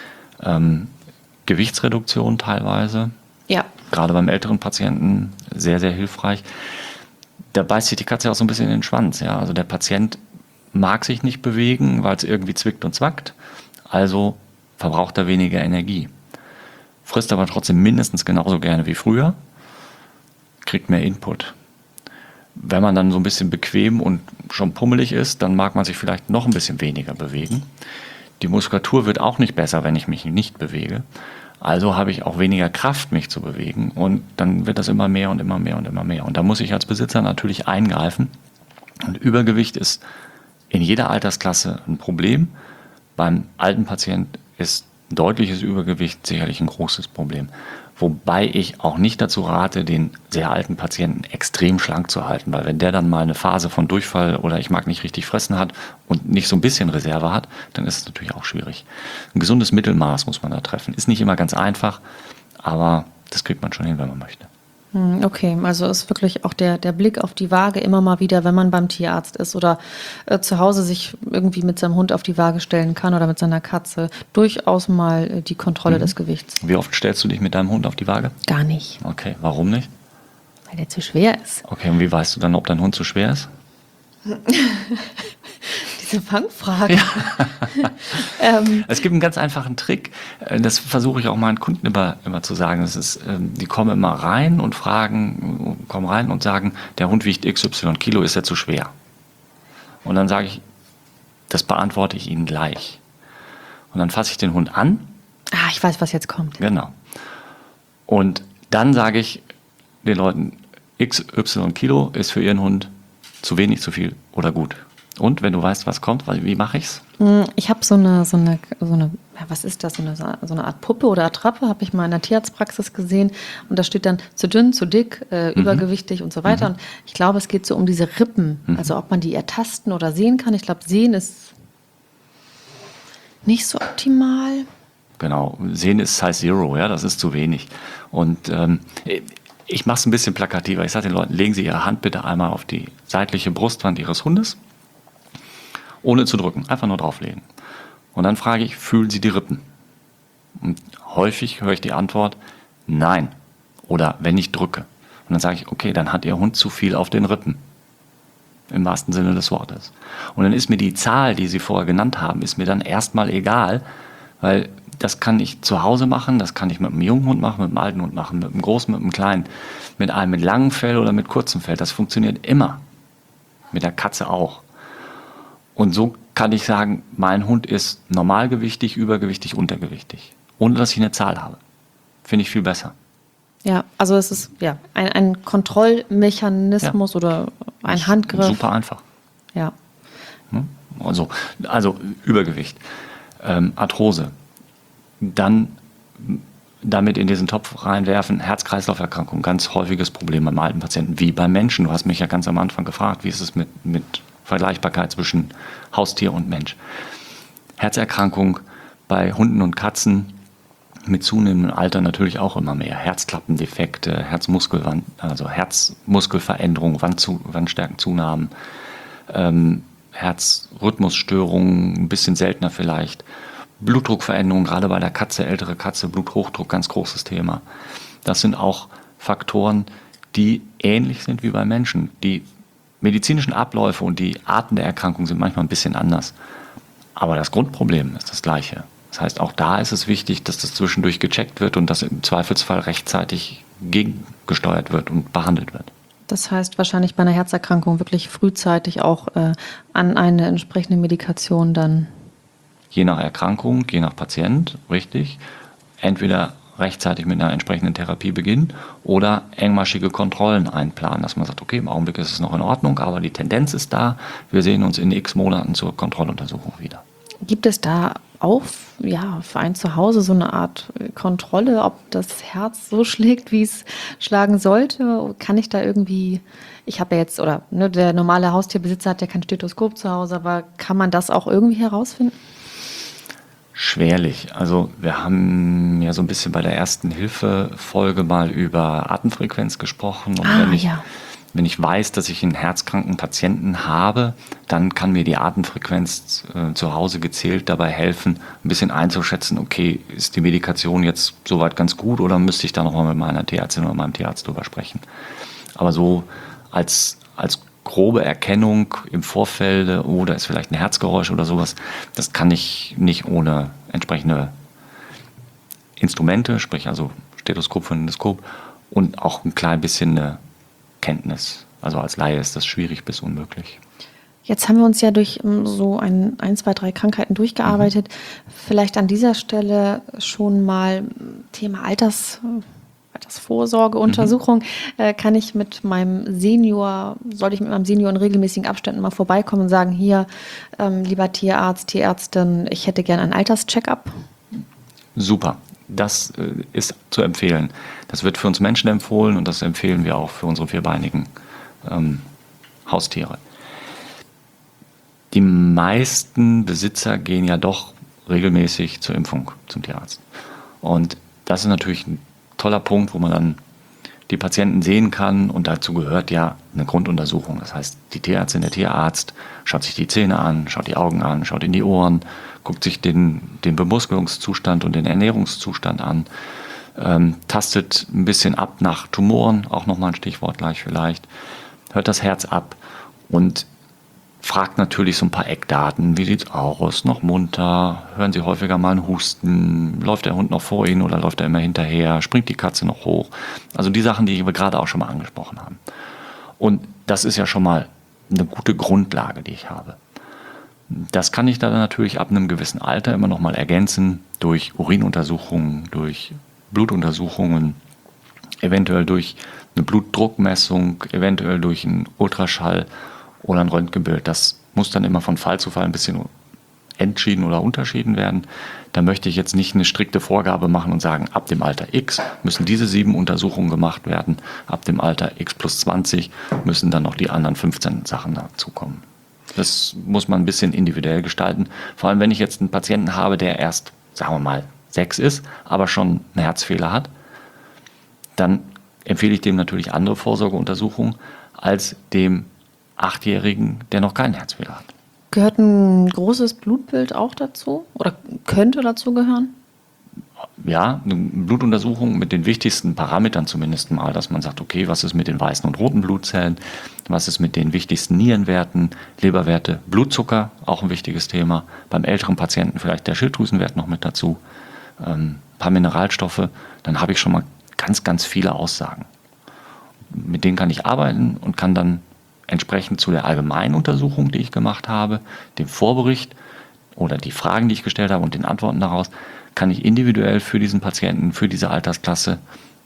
Gewichtsreduktion teilweise, ja. Gerade beim älteren Patienten sehr, sehr hilfreich. Da beißt sich die Katze auch so ein bisschen in den Schwanz. Ja? Also der Patient mag sich nicht bewegen, weil es irgendwie zwickt und zwackt, also verbraucht er weniger Energie. Frisst aber trotzdem mindestens genauso gerne wie früher, kriegt mehr Input. Wenn man dann so ein bisschen bequem und schon pummelig ist, dann mag man sich vielleicht noch ein bisschen weniger bewegen. Die Muskulatur wird auch nicht besser, wenn ich mich nicht bewege. Also habe ich auch weniger Kraft, mich zu bewegen. Und dann wird das immer mehr und immer mehr und immer mehr. Und da muss ich als Besitzer natürlich eingreifen. Und Übergewicht ist in jeder Altersklasse ein Problem. Beim alten Patient ist deutliches Übergewicht sicherlich ein großes Problem. Wobei ich auch nicht dazu rate, den sehr alten Patienten extrem schlank zu halten, weil wenn der dann mal eine Phase von Durchfall oder ich mag nicht richtig fressen hat und nicht so ein bisschen Reserve hat, dann ist es natürlich auch schwierig. Ein gesundes Mittelmaß muss man da treffen. Ist nicht immer ganz einfach, aber das kriegt man schon hin, wenn man möchte. Okay, also ist wirklich auch der Blick auf die Waage immer mal wieder, wenn man beim Tierarzt ist oder zu Hause sich irgendwie mit seinem Hund auf die Waage stellen kann oder mit seiner Katze, durchaus mal die Kontrolle des Gewichts. Wie oft stellst du dich mit deinem Hund auf die Waage? Gar nicht. Okay, warum nicht? Weil der zu schwer ist. Okay, und wie weißt du dann, ob dein Hund zu schwer ist? Diese Fangfrage. Ja. Es gibt einen ganz einfachen Trick, das versuche ich auch meinen Kunden immer zu sagen. Das ist, die kommen immer rein und sagen, der Hund wiegt XY Kilo, ist er zu schwer? Und dann sage ich, das beantworte ich Ihnen gleich. Und dann fasse ich den Hund an. Ah, ich weiß, was jetzt kommt. Genau. Und dann sage ich den Leuten, XY Kilo ist für Ihren Hund zu wenig, zu viel oder gut. Und wenn du weißt, was kommt, wie mache ich's? Ich habe so eine, was ist das, so eine Art Puppe oder Attrappe, habe ich mal in der Tierarztpraxis gesehen. Und da steht dann zu dünn, zu dick, übergewichtig und so weiter. Und ich glaube, es geht so um diese Rippen, also ob man die ertasten oder sehen kann. Ich glaube, sehen ist nicht so optimal. Genau, sehen ist Size Zero, ja, das ist zu wenig. Und ich mache es ein bisschen plakativer. Ich sage den Leuten, legen Sie Ihre Hand bitte einmal auf die seitliche Brustwand Ihres Hundes, ohne zu drücken, einfach nur drauflegen. Und dann frage ich, fühlen Sie die Rippen? Und häufig höre ich die Antwort, nein. Oder wenn ich drücke. Und dann sage ich, okay, dann hat Ihr Hund zu viel auf den Rippen. Im wahrsten Sinne des Wortes. Und dann ist mir die Zahl, die Sie vorher genannt haben, ist mir dann erstmal egal, weil das kann ich zu Hause machen, das kann ich mit einem jungen Hund machen, mit einem alten Hund machen, mit einem großen, mit einem kleinen, mit einem mit langem Fell oder mit kurzem Fell. Das funktioniert immer. Mit der Katze auch. Und so kann ich sagen, mein Hund ist normalgewichtig, übergewichtig, untergewichtig. Ohne dass ich eine Zahl habe. Finde ich viel besser. Ja, also es ist ja ein Kontrollmechanismus oder ein Handgriff. Super einfach. Ja. Also Übergewicht, Arthrose, dann damit in diesen Topf reinwerfen, Herz-Kreislauf-Erkrankung, ganz häufiges Problem beim alten Patienten, wie beim Menschen. Du hast mich ja ganz am Anfang gefragt, wie ist es mit Vergleichbarkeit zwischen Haustier und Mensch. Herzerkrankung bei Hunden und Katzen mit zunehmendem Alter natürlich auch immer mehr. Herzklappendefekte, Herzmuskelveränderungen, Wandstärkenzunahmen, Herzrhythmusstörungen, ein bisschen seltener vielleicht. Blutdruckveränderungen, gerade bei der Katze, ältere Katze, Bluthochdruck, ganz großes Thema. Das sind auch Faktoren, die ähnlich sind wie bei Menschen. Die medizinischen Abläufe und die Arten der Erkrankung sind manchmal ein bisschen anders. Aber das Grundproblem ist das gleiche. Das heißt, auch da ist es wichtig, dass das zwischendurch gecheckt wird und dass im Zweifelsfall rechtzeitig gegengesteuert wird und behandelt wird. Das heißt wahrscheinlich bei einer Herzerkrankung wirklich frühzeitig auch an eine entsprechende Medikation dann. Je nach Erkrankung, je nach Patient, richtig. Entweder rechtzeitig mit einer entsprechenden Therapie beginnen oder engmaschige Kontrollen einplanen, dass man sagt, okay, im Augenblick ist es noch in Ordnung, aber die Tendenz ist da, wir sehen uns in x Monaten zur Kontrolluntersuchung wieder. Gibt es da auch für einen zu Hause so eine Art Kontrolle, ob das Herz so schlägt, wie es schlagen sollte? Kann ich da irgendwie, ich habe ja jetzt, der normale Haustierbesitzer hat ja kein Stethoskop zu Hause, aber kann man das auch irgendwie herausfinden? Schwerlich. Also wir haben ja so ein bisschen bei der Ersten-Hilfe-Folge mal über Atemfrequenz gesprochen. Und wenn ich weiß, dass ich einen herzkranken Patienten habe, dann kann mir die Atemfrequenz zu Hause gezielt dabei helfen, ein bisschen einzuschätzen, okay, ist die Medikation jetzt soweit ganz gut oder müsste ich da nochmal mit meiner Tierärztin oder meinem Tierarzt drüber sprechen. Aber so als grobe Erkennung im Vorfeld, da ist vielleicht ein Herzgeräusch oder sowas, das kann ich nicht ohne entsprechende Instrumente, sprich also Stethoskop, Phonendoskop und auch ein klein bisschen eine Kenntnis. Also als Laie ist das schwierig bis unmöglich. Jetzt haben wir uns ja durch so 1, 2, 3 Krankheiten durchgearbeitet. Vielleicht an dieser Stelle schon mal Thema Altersvorsorgeuntersuchung. Kann ich mit meinem Senior in regelmäßigen Abständen mal vorbeikommen und sagen, hier, lieber Tierarzt, Tierärztin, ich hätte gern einen Alterscheck-up? Super. Das ist zu empfehlen. Das wird für uns Menschen empfohlen und das empfehlen wir auch für unsere vierbeinigen Haustiere. Die meisten Besitzer gehen ja doch regelmäßig zur Impfung zum Tierarzt. Und das ist natürlich ein toller Punkt, wo man dann die Patienten sehen kann und dazu gehört ja eine Grunduntersuchung. Das heißt, die Tierärztin, der Tierarzt schaut sich die Zähne an, schaut die Augen an, schaut in die Ohren, guckt sich den Bemuskelungszustand und den Ernährungszustand an, tastet ein bisschen ab nach Tumoren, auch nochmal ein Stichwort gleich vielleicht, hört das Herz ab und fragt natürlich so ein paar Eckdaten. Wie sieht's aus? Noch munter? Hören Sie häufiger mal einen Husten? Läuft der Hund noch vor Ihnen oder läuft er immer hinterher? Springt die Katze noch hoch? Also die Sachen, die wir gerade auch schon mal angesprochen haben. Und das ist ja schon mal eine gute Grundlage, die ich habe. Das kann ich dann natürlich ab einem gewissen Alter immer noch mal ergänzen durch Urinuntersuchungen, durch Blutuntersuchungen, eventuell durch eine Blutdruckmessung, eventuell durch einen Ultraschall oder ein Röntgenbild. Das muss dann immer von Fall zu Fall ein bisschen entschieden oder unterschieden werden. Da möchte ich jetzt nicht eine strikte Vorgabe machen und sagen, ab dem Alter X müssen diese 7 Untersuchungen gemacht werden, ab dem Alter X plus 20 müssen dann noch die anderen 15 Sachen dazukommen. Das muss man ein bisschen individuell gestalten. Vor allem, wenn ich jetzt einen Patienten habe, der erst, sagen wir mal, 6 ist, aber schon einen Herzfehler hat, dann empfehle ich dem natürlich andere Vorsorgeuntersuchungen als dem 8-Jährigen, der noch keinen Herzfehler hat. Gehört ein großes Blutbild auch dazu oder könnte dazu gehören? Ja, eine Blutuntersuchung mit den wichtigsten Parametern zumindest mal, dass man sagt, okay, was ist mit den weißen und roten Blutzellen, was ist mit den wichtigsten Nierenwerten, Leberwerte, Blutzucker, auch ein wichtiges Thema. Beim älteren Patienten vielleicht der Schilddrüsenwert noch mit dazu, ein paar Mineralstoffe, dann habe ich schon mal ganz, ganz viele Aussagen. Mit denen kann ich arbeiten und kann dann entsprechend zu der allgemeinen Untersuchung, die ich gemacht habe, dem Vorbericht oder die Fragen, die ich gestellt habe und den Antworten daraus, kann ich individuell für diesen Patienten, für diese Altersklasse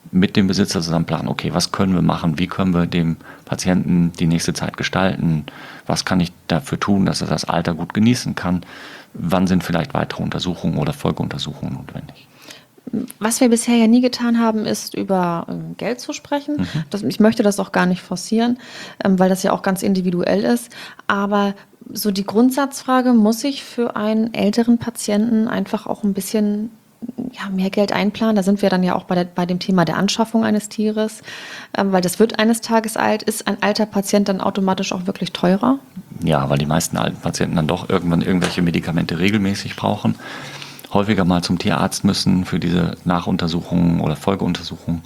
mit dem Besitzer zusammen planen, okay, was können wir machen, wie können wir dem Patienten die nächste Zeit gestalten, was kann ich dafür tun, dass er das Alter gut genießen kann, wann sind vielleicht weitere Untersuchungen oder Folgeuntersuchungen notwendig. Was wir bisher ja nie getan haben, ist über Geld zu sprechen. Ich möchte das auch gar nicht forcieren, weil das ja auch ganz individuell ist. Aber so die Grundsatzfrage, muss ich für einen älteren Patienten einfach auch ein bisschen mehr Geld einplanen? Da sind wir dann ja auch bei dem Thema der Anschaffung eines Tieres, weil das wird eines Tages alt. Ist ein alter Patient dann automatisch auch wirklich teurer? Ja, weil die meisten alten Patienten dann doch irgendwann irgendwelche Medikamente regelmäßig brauchen, häufiger mal zum Tierarzt müssen für diese Nachuntersuchungen oder Folgeuntersuchungen.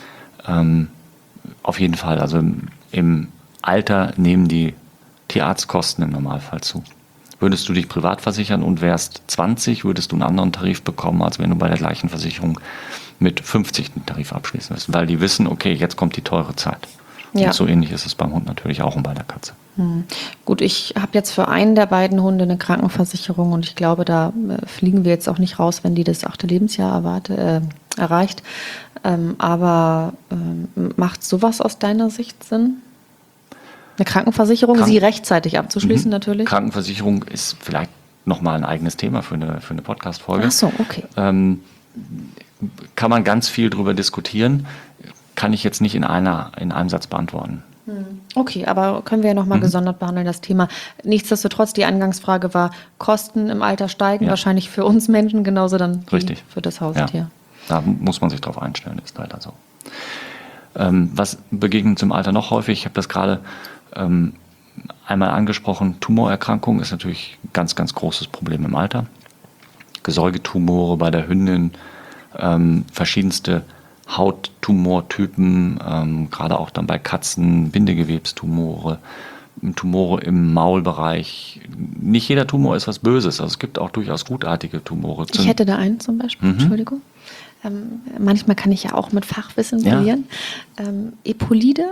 Auf jeden Fall, also im Alter nehmen die Tierarztkosten im Normalfall zu. Würdest du dich privat versichern und wärst 20, würdest du einen anderen Tarif bekommen, als wenn du bei der gleichen Versicherung mit 50 einen Tarif abschließen wirst. Weil die wissen, okay, jetzt kommt die teure Zeit. Ja. Und so ähnlich ist es beim Hund natürlich auch und bei der Katze. Gut, ich habe jetzt für einen der beiden Hunde eine Krankenversicherung und ich glaube, da fliegen wir jetzt auch nicht raus, wenn die das 8. Lebensjahr erreicht. Aber macht sowas aus deiner Sicht Sinn? Eine Krankenversicherung, sie rechtzeitig abzuschließen natürlich? Krankenversicherung ist vielleicht nochmal ein eigenes Thema für eine Podcast-Folge. Ach so, okay. Kann man ganz viel drüber diskutieren, kann ich jetzt nicht in einem Satz beantworten. Okay, aber können wir ja nochmal gesondert behandeln, das Thema. Nichtsdestotrotz, die Eingangsfrage war, Kosten im Alter steigen, wahrscheinlich für uns Menschen genauso dann wie für das Haustier. Ja. Da muss man sich drauf einstellen, ist leider so. Was begegnet zum Alter noch häufig? Ich habe das gerade einmal angesprochen. Tumorerkrankung ist natürlich ein ganz, ganz großes Problem im Alter. Gesäugetumore bei der Hündin, verschiedenste Hauttumortypen, gerade auch dann bei Katzen, Bindegewebstumore, Tumore im Maulbereich. Nicht jeder Tumor ist was Böses, also es gibt auch durchaus gutartige Tumore. Ich hätte da einen zum Beispiel, Entschuldigung. Manchmal kann ich ja auch mit Fachwissen brillieren. Epolide?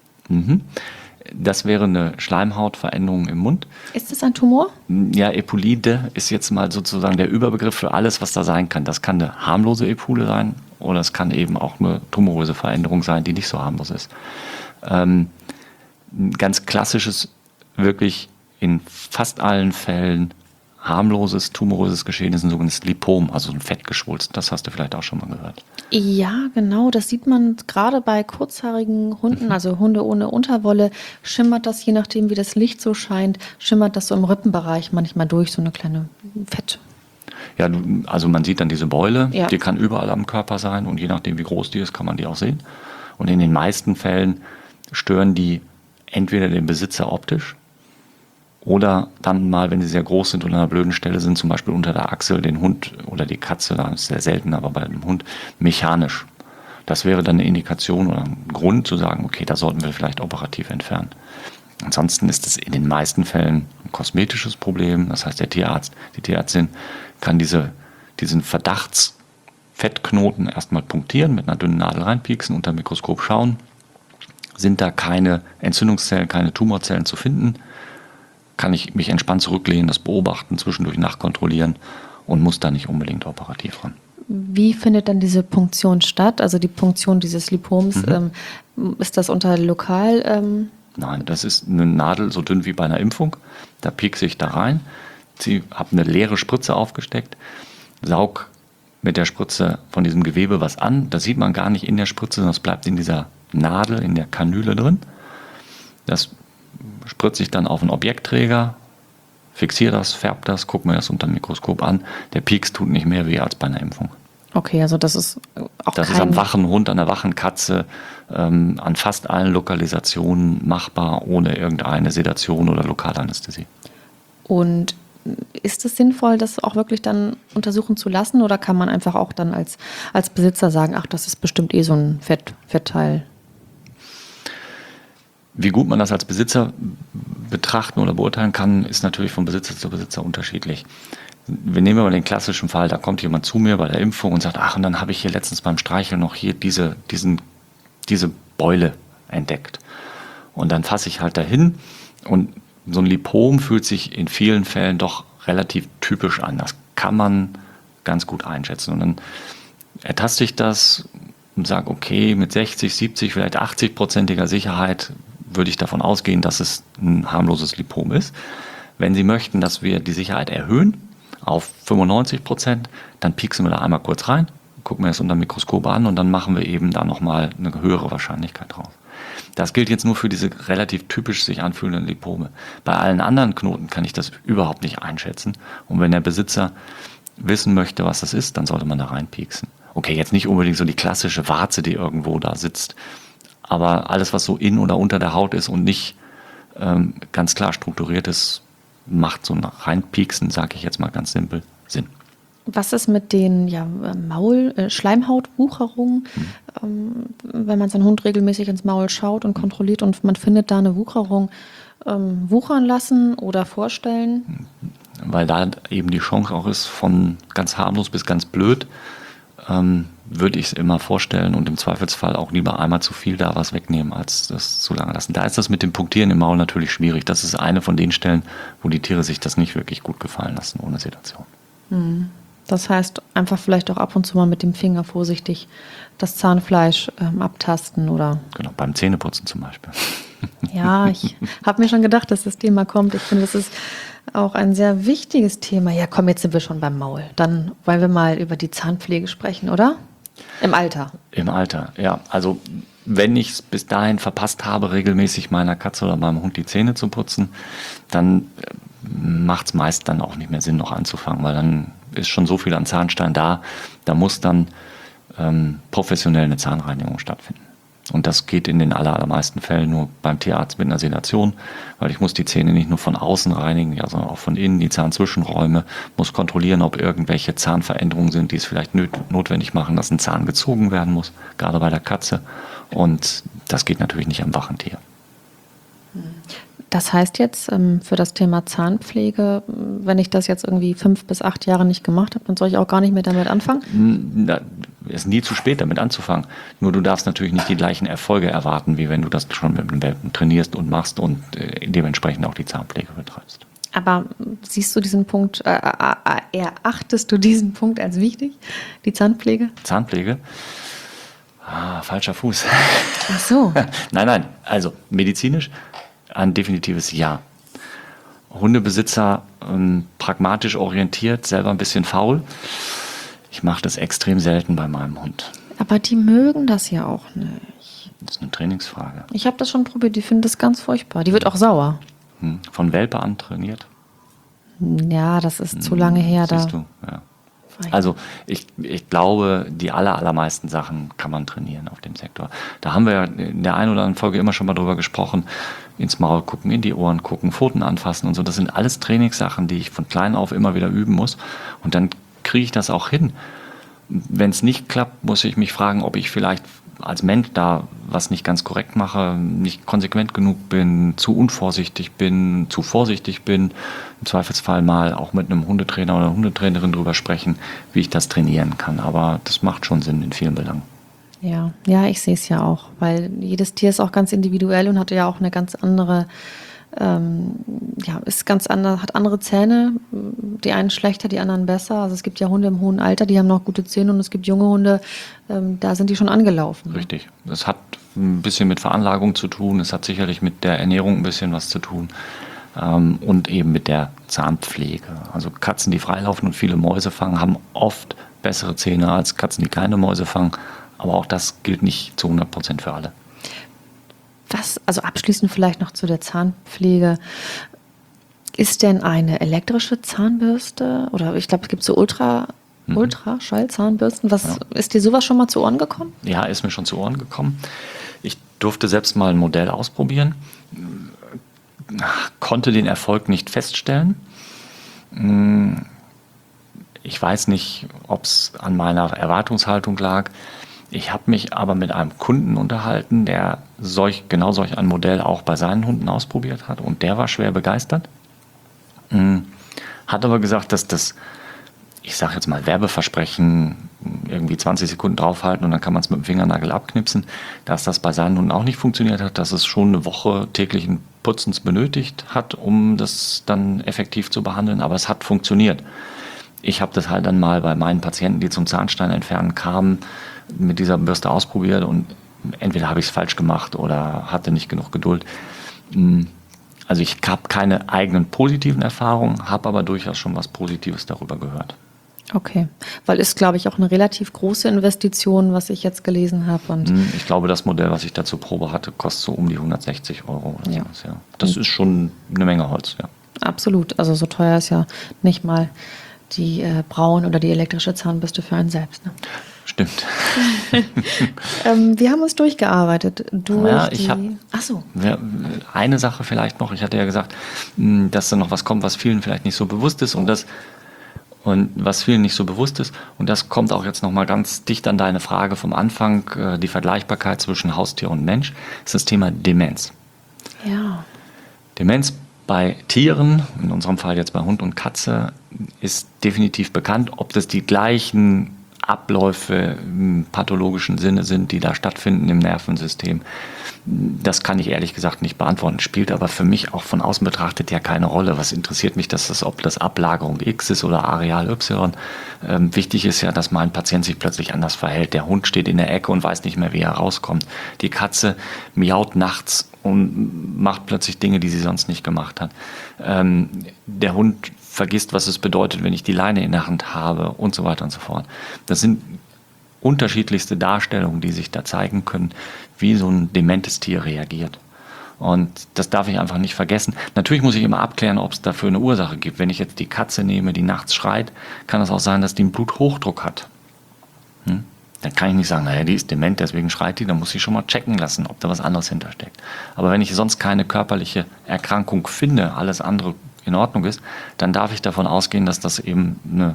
Das wäre eine Schleimhautveränderung im Mund. Ist das ein Tumor? Ja, Epolide ist jetzt mal sozusagen der Überbegriff für alles, was da sein kann. Das kann eine harmlose Epule sein oder es kann eben auch eine tumoröse Veränderung sein, die nicht so harmlos ist. Ein ganz klassisches, wirklich in fast allen Fällen harmloses, tumoröses Geschehen ist ein sogenanntes Lipom, also ein Fettgeschwulst. Das hast du vielleicht auch schon mal gehört. Ja, genau. Das sieht man gerade bei kurzhaarigen Hunden, also Hunde ohne Unterwolle, schimmert das, je nachdem wie das Licht so scheint, schimmert das so im Rippenbereich manchmal durch, so eine kleine Fett. Ja, also man sieht dann diese Beule, die kann überall am Körper sein und je nachdem wie groß die ist, kann man die auch sehen. Und in den meisten Fällen stören die entweder den Besitzer optisch, oder dann mal, wenn sie sehr groß sind und an einer blöden Stelle sind, zum Beispiel unter der Achsel, den Hund oder die Katze, das ist sehr selten, aber bei dem Hund mechanisch. Das wäre dann eine Indikation oder ein Grund zu sagen, okay, da sollten wir vielleicht operativ entfernen. Ansonsten ist es in den meisten Fällen ein kosmetisches Problem. Das heißt, der Tierarzt, die Tierärztin kann diesen Verdachtsfettknoten erstmal punktieren, mit einer dünnen Nadel reinpieksen, unter dem Mikroskop schauen. Sind da keine Entzündungszellen, keine Tumorzellen zu finden? Kann ich mich entspannt zurücklehnen, das beobachten, zwischendurch nachkontrollieren und muss da nicht unbedingt operativ ran. Wie findet dann diese Punktion statt? Also die Punktion dieses Lipoms, ist das unter lokal? Nein, das ist eine Nadel so dünn wie bei einer Impfung. Da piekse ich da rein, habe eine leere Spritze aufgesteckt, saug mit der Spritze von diesem Gewebe was an. Das sieht man gar nicht in der Spritze, sondern es bleibt in dieser Nadel, in der Kanüle drin. Das spritze ich dann auf einen Objektträger, fixiere das, färbe das, gucke mir das unter dem Mikroskop an. Der Pieks tut nicht mehr weh als bei einer Impfung. Okay, also das ist auch Das ist am wachen Hund, an der wachen Katze, an fast allen Lokalisationen machbar, ohne irgendeine Sedation oder Lokalanästhesie. Und ist es sinnvoll, das auch wirklich dann untersuchen zu lassen oder kann man einfach auch dann als Besitzer sagen, ach, das ist bestimmt so ein Fettteil? Wie gut man das als Besitzer betrachten oder beurteilen kann, ist natürlich von Besitzer zu Besitzer unterschiedlich. Wir nehmen mal den klassischen Fall, da kommt jemand zu mir bei der Impfung und sagt, ach, und dann habe ich hier letztens beim Streicheln noch hier diese Beule entdeckt. Und dann fasse ich halt dahin und so ein Lipom fühlt sich in vielen Fällen doch relativ typisch an. Das kann man ganz gut einschätzen. Und dann ertaste ich das, und sage, okay, mit 60, 70, vielleicht 80%iger Sicherheit würde ich davon ausgehen, dass es ein harmloses Lipom ist. Wenn Sie möchten, dass wir die Sicherheit erhöhen auf 95%, dann pieksen wir da einmal kurz rein, gucken wir es unter dem Mikroskop an und dann machen wir eben da nochmal eine höhere Wahrscheinlichkeit drauf. Das gilt jetzt nur für diese relativ typisch sich anfühlenden Lipome. Bei allen anderen Knoten kann ich das überhaupt nicht einschätzen. Und wenn der Besitzer wissen möchte, was das ist, dann sollte man da reinpieksen. Okay, jetzt nicht unbedingt so die klassische Warze, die irgendwo da sitzt, aber alles, was so in oder unter der Haut ist und nicht ganz klar strukturiert ist, macht so ein Reinpieksen, sage ich jetzt mal ganz simpel, Sinn. Was ist mit den Schleimhautwucherungen, wenn man seinen Hund regelmäßig ins Maul schaut und kontrolliert und man findet da eine Wucherung, wuchern lassen oder vorstellen? Weil da eben die Chance auch ist, von ganz harmlos bis ganz blöd, würde ich es immer vorstellen und im Zweifelsfall auch lieber einmal zu viel da was wegnehmen, als das zu lange lassen. Da ist das mit dem Punktieren im Maul natürlich schwierig. Das ist eine von den Stellen, wo die Tiere sich das nicht wirklich gut gefallen lassen ohne Sedation. Das heißt, einfach vielleicht auch ab und zu mal mit dem Finger vorsichtig das Zahnfleisch abtasten, oder? Genau, beim Zähneputzen zum Beispiel. Ja, ich habe mir schon gedacht, dass das Thema kommt. Ich finde, das ist auch ein sehr wichtiges Thema. Ja, komm, jetzt sind wir schon beim Maul. Dann wollen wir mal über die Zahnpflege sprechen, oder? Im Alter. Im Alter, ja. Also wenn ich es bis dahin verpasst habe, regelmäßig meiner Katze oder meinem Hund die Zähne zu putzen, dann macht es meist dann auch nicht mehr Sinn, noch anzufangen, weil dann ist schon so viel an Zahnstein da, da muss dann professionell eine Zahnreinigung stattfinden. Und das geht in den allermeisten Fällen nur beim Tierarzt mit einer Sedation, weil ich muss die Zähne nicht nur von außen reinigen, ja, sondern auch von innen, die Zahnzwischenräume, muss kontrollieren, ob irgendwelche Zahnveränderungen sind, die es vielleicht notwendig machen, dass ein Zahn gezogen werden muss, gerade bei der Katze. Und das geht natürlich nicht am wachen Tier. Das heißt jetzt für das Thema Zahnpflege, wenn ich das jetzt irgendwie 5 bis 8 Jahre nicht gemacht habe, dann soll ich auch gar nicht mehr damit anfangen? Es ist nie zu spät, damit anzufangen. Nur du darfst natürlich nicht die gleichen Erfolge erwarten, wie wenn du das schon mit dem Welpen trainierst und machst und dementsprechend auch die Zahnpflege betreibst. Aber siehst du diesen Punkt, erachtest du diesen Punkt als wichtig, die Zahnpflege? Zahnpflege? Falscher Fuß. Ach so. Nein, also medizinisch ein definitives Ja. Hundebesitzer pragmatisch orientiert, selber ein bisschen faul. Ich mache das extrem selten bei meinem Hund. Aber die mögen das ja auch nicht. Das ist eine Trainingsfrage. Ich habe das schon probiert, die finden das ganz furchtbar. Die wird auch sauer. Von Welpe an trainiert? Ja, das ist zu lange her. Siehst du, ja. Also ich glaube, die allermeisten Sachen kann man trainieren auf dem Sektor. Da haben wir ja in der einen oder anderen Folge immer schon mal drüber gesprochen. Ins Maul gucken, in die Ohren gucken, Pfoten anfassen und so. Das sind alles Trainingssachen, die ich von klein auf immer wieder üben muss. Und dann kriege ich das auch hin. Wenn es nicht klappt, muss ich mich fragen, ob ich vielleicht als Mensch da was nicht ganz korrekt mache, nicht konsequent genug bin, zu unvorsichtig bin, zu vorsichtig bin. Im Zweifelsfall mal auch mit einem Hundetrainer oder Hundetrainerin drüber sprechen, wie ich das trainieren kann. Aber das macht schon Sinn in vielen Belangen. Ja, ich sehe es ja auch, weil jedes Tier ist auch ganz individuell und hat ja auch eine ganz andere, ist ganz anders, hat andere Zähne, die einen schlechter, die anderen besser. Also es gibt ja Hunde im hohen Alter, die haben noch gute Zähne und es gibt junge Hunde, da sind die schon angelaufen. Richtig. Das hat ein bisschen mit Veranlagung zu tun, es hat sicherlich mit der Ernährung ein bisschen was zu tun und eben mit der Zahnpflege. Also Katzen, die freilaufen und viele Mäuse fangen, haben oft bessere Zähne als Katzen, die keine Mäuse fangen. Aber auch das gilt nicht zu 100% für alle. Also abschließend vielleicht noch zu der Zahnpflege. Ist denn eine elektrische Zahnbürste oder ich glaube, es gibt so Ultraschallzahnbürsten. Ist dir sowas schon mal zu Ohren gekommen? Ja, ist mir schon zu Ohren gekommen. Ich durfte selbst mal ein Modell ausprobieren, konnte den Erfolg nicht feststellen. Ich weiß nicht, ob es an meiner Erwartungshaltung lag. Ich habe mich aber mit einem Kunden unterhalten, der genau solch ein Modell auch bei seinen Hunden ausprobiert hat und der war schwer begeistert. Hat aber gesagt, dass das, ich sage jetzt mal Werbeversprechen, irgendwie 20 Sekunden draufhalten und dann kann man es mit dem Fingernagel abknipsen, dass das bei seinen Hunden auch nicht funktioniert hat, dass es schon eine Woche täglichen Putzens benötigt hat, um das dann effektiv zu behandeln, aber es hat funktioniert. Ich habe das halt dann mal bei meinen Patienten, die zum Zahnstein entfernen kamen, mit dieser Bürste ausprobiert und entweder habe ich es falsch gemacht oder hatte nicht genug Geduld. Also ich habe keine eigenen positiven Erfahrungen, habe aber durchaus schon was Positives darüber gehört. Okay, weil ist, glaube ich, auch eine relativ große Investition, was ich jetzt gelesen habe. Und ich glaube, das Modell, was ich da zur Probe hatte, kostet so um die 160 € oder ja. sowas. Ja. Das ist schon eine Menge Holz, ja. Absolut, also so teuer ist ja nicht mal die Braun- oder die elektrische Zahnbürste für einen selbst. Ne? Stimmt. Wir haben uns durchgearbeitet. Eine Sache vielleicht noch. Ich hatte ja gesagt, dass da noch was kommt, was vielen vielleicht nicht so bewusst ist und was vielen nicht so bewusst ist. Und das kommt auch jetzt nochmal ganz dicht an deine Frage vom Anfang, die Vergleichbarkeit zwischen Haustier und Mensch, ist das Thema Demenz. Ja. Demenz bei Tieren, in unserem Fall jetzt bei Hund und Katze, ist definitiv bekannt. Ob das die gleichen Abläufe im pathologischen Sinne sind, die da stattfinden im Nervensystem, das kann ich ehrlich gesagt nicht beantworten. Spielt aber für mich auch von außen betrachtet ja keine Rolle. Was interessiert mich, ob das Ablagerung X ist oder Areal Y? Wichtig ist ja, dass mein Patient sich plötzlich anders verhält. Der Hund steht in der Ecke und weiß nicht mehr, wie er rauskommt. Die Katze miaut nachts und macht plötzlich Dinge, die sie sonst nicht gemacht hat. Der Hund vergisst, was es bedeutet, wenn ich die Leine in der Hand habe und so weiter und so fort. Das sind unterschiedlichste Darstellungen, die sich da zeigen können, wie so ein dementes Tier reagiert. Und das darf ich einfach nicht vergessen. Natürlich muss ich immer abklären, ob es dafür eine Ursache gibt. Wenn ich jetzt die Katze nehme, die nachts schreit, kann es auch sein, dass die einen Bluthochdruck hat. Dann kann ich nicht sagen, naja, die ist dement, deswegen schreit die, dann muss ich schon mal checken lassen, ob da was anderes hintersteckt. Aber wenn ich sonst keine körperliche Erkrankung finde, alles andere in Ordnung ist, dann darf ich davon ausgehen, dass das eben eine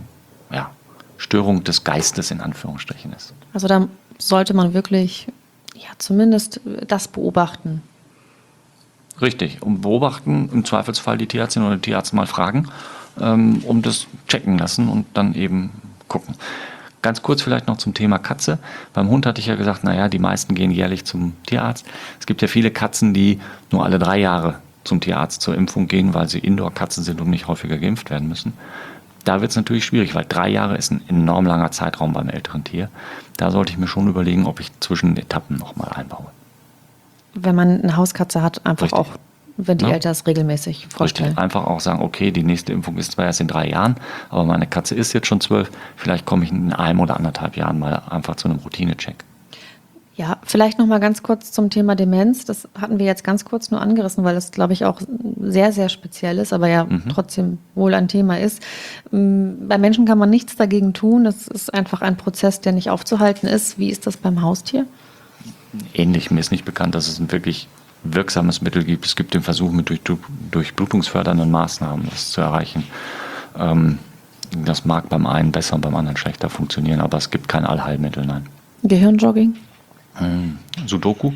Störung des Geistes in Anführungsstrichen ist. Also da sollte man wirklich zumindest das beobachten. Richtig, und beobachten, im Zweifelsfall die Tierärztin oder den Tierarzt mal fragen, um das checken lassen und dann eben gucken. Ganz kurz vielleicht noch zum Thema Katze. Beim Hund hatte ich ja gesagt, naja, die meisten gehen jährlich zum Tierarzt. Es gibt ja viele Katzen, die nur alle 3 Jahre zum Tierarzt zur Impfung gehen, weil sie Indoor-Katzen sind und nicht häufiger geimpft werden müssen. Da wird es natürlich schwierig, weil 3 Jahre ist ein enorm langer Zeitraum beim älteren Tier. Da sollte ich mir schon überlegen, ob ich zwischen Etappen nochmal einbaue. Wenn man eine Hauskatze hat, einfach Richtig. Auch, wenn die älter ist, regelmäßig vorstellen. Richtig, einfach auch sagen, okay, die nächste Impfung ist zwar erst in 3 Jahren, aber meine Katze ist jetzt schon 12, vielleicht komme ich in 1 oder 1,5 Jahren mal einfach zu einem Routinecheck. Ja, vielleicht noch mal ganz kurz zum Thema Demenz. Das hatten wir jetzt ganz kurz nur angerissen, weil das, glaube ich, auch sehr, sehr speziell ist, aber trotzdem wohl ein Thema ist. Bei Menschen kann man nichts dagegen tun. Das ist einfach ein Prozess, der nicht aufzuhalten ist. Wie ist das beim Haustier? Ähnlich. Mir ist nicht bekannt, dass es ein wirklich wirksames Mittel gibt. Es gibt den Versuch mit durchblutungsfördernden Maßnahmen, das zu erreichen. Das mag beim einen besser und beim anderen schlechter funktionieren, aber es gibt kein Allheilmittel, nein. Gehirnjogging? Sudoku?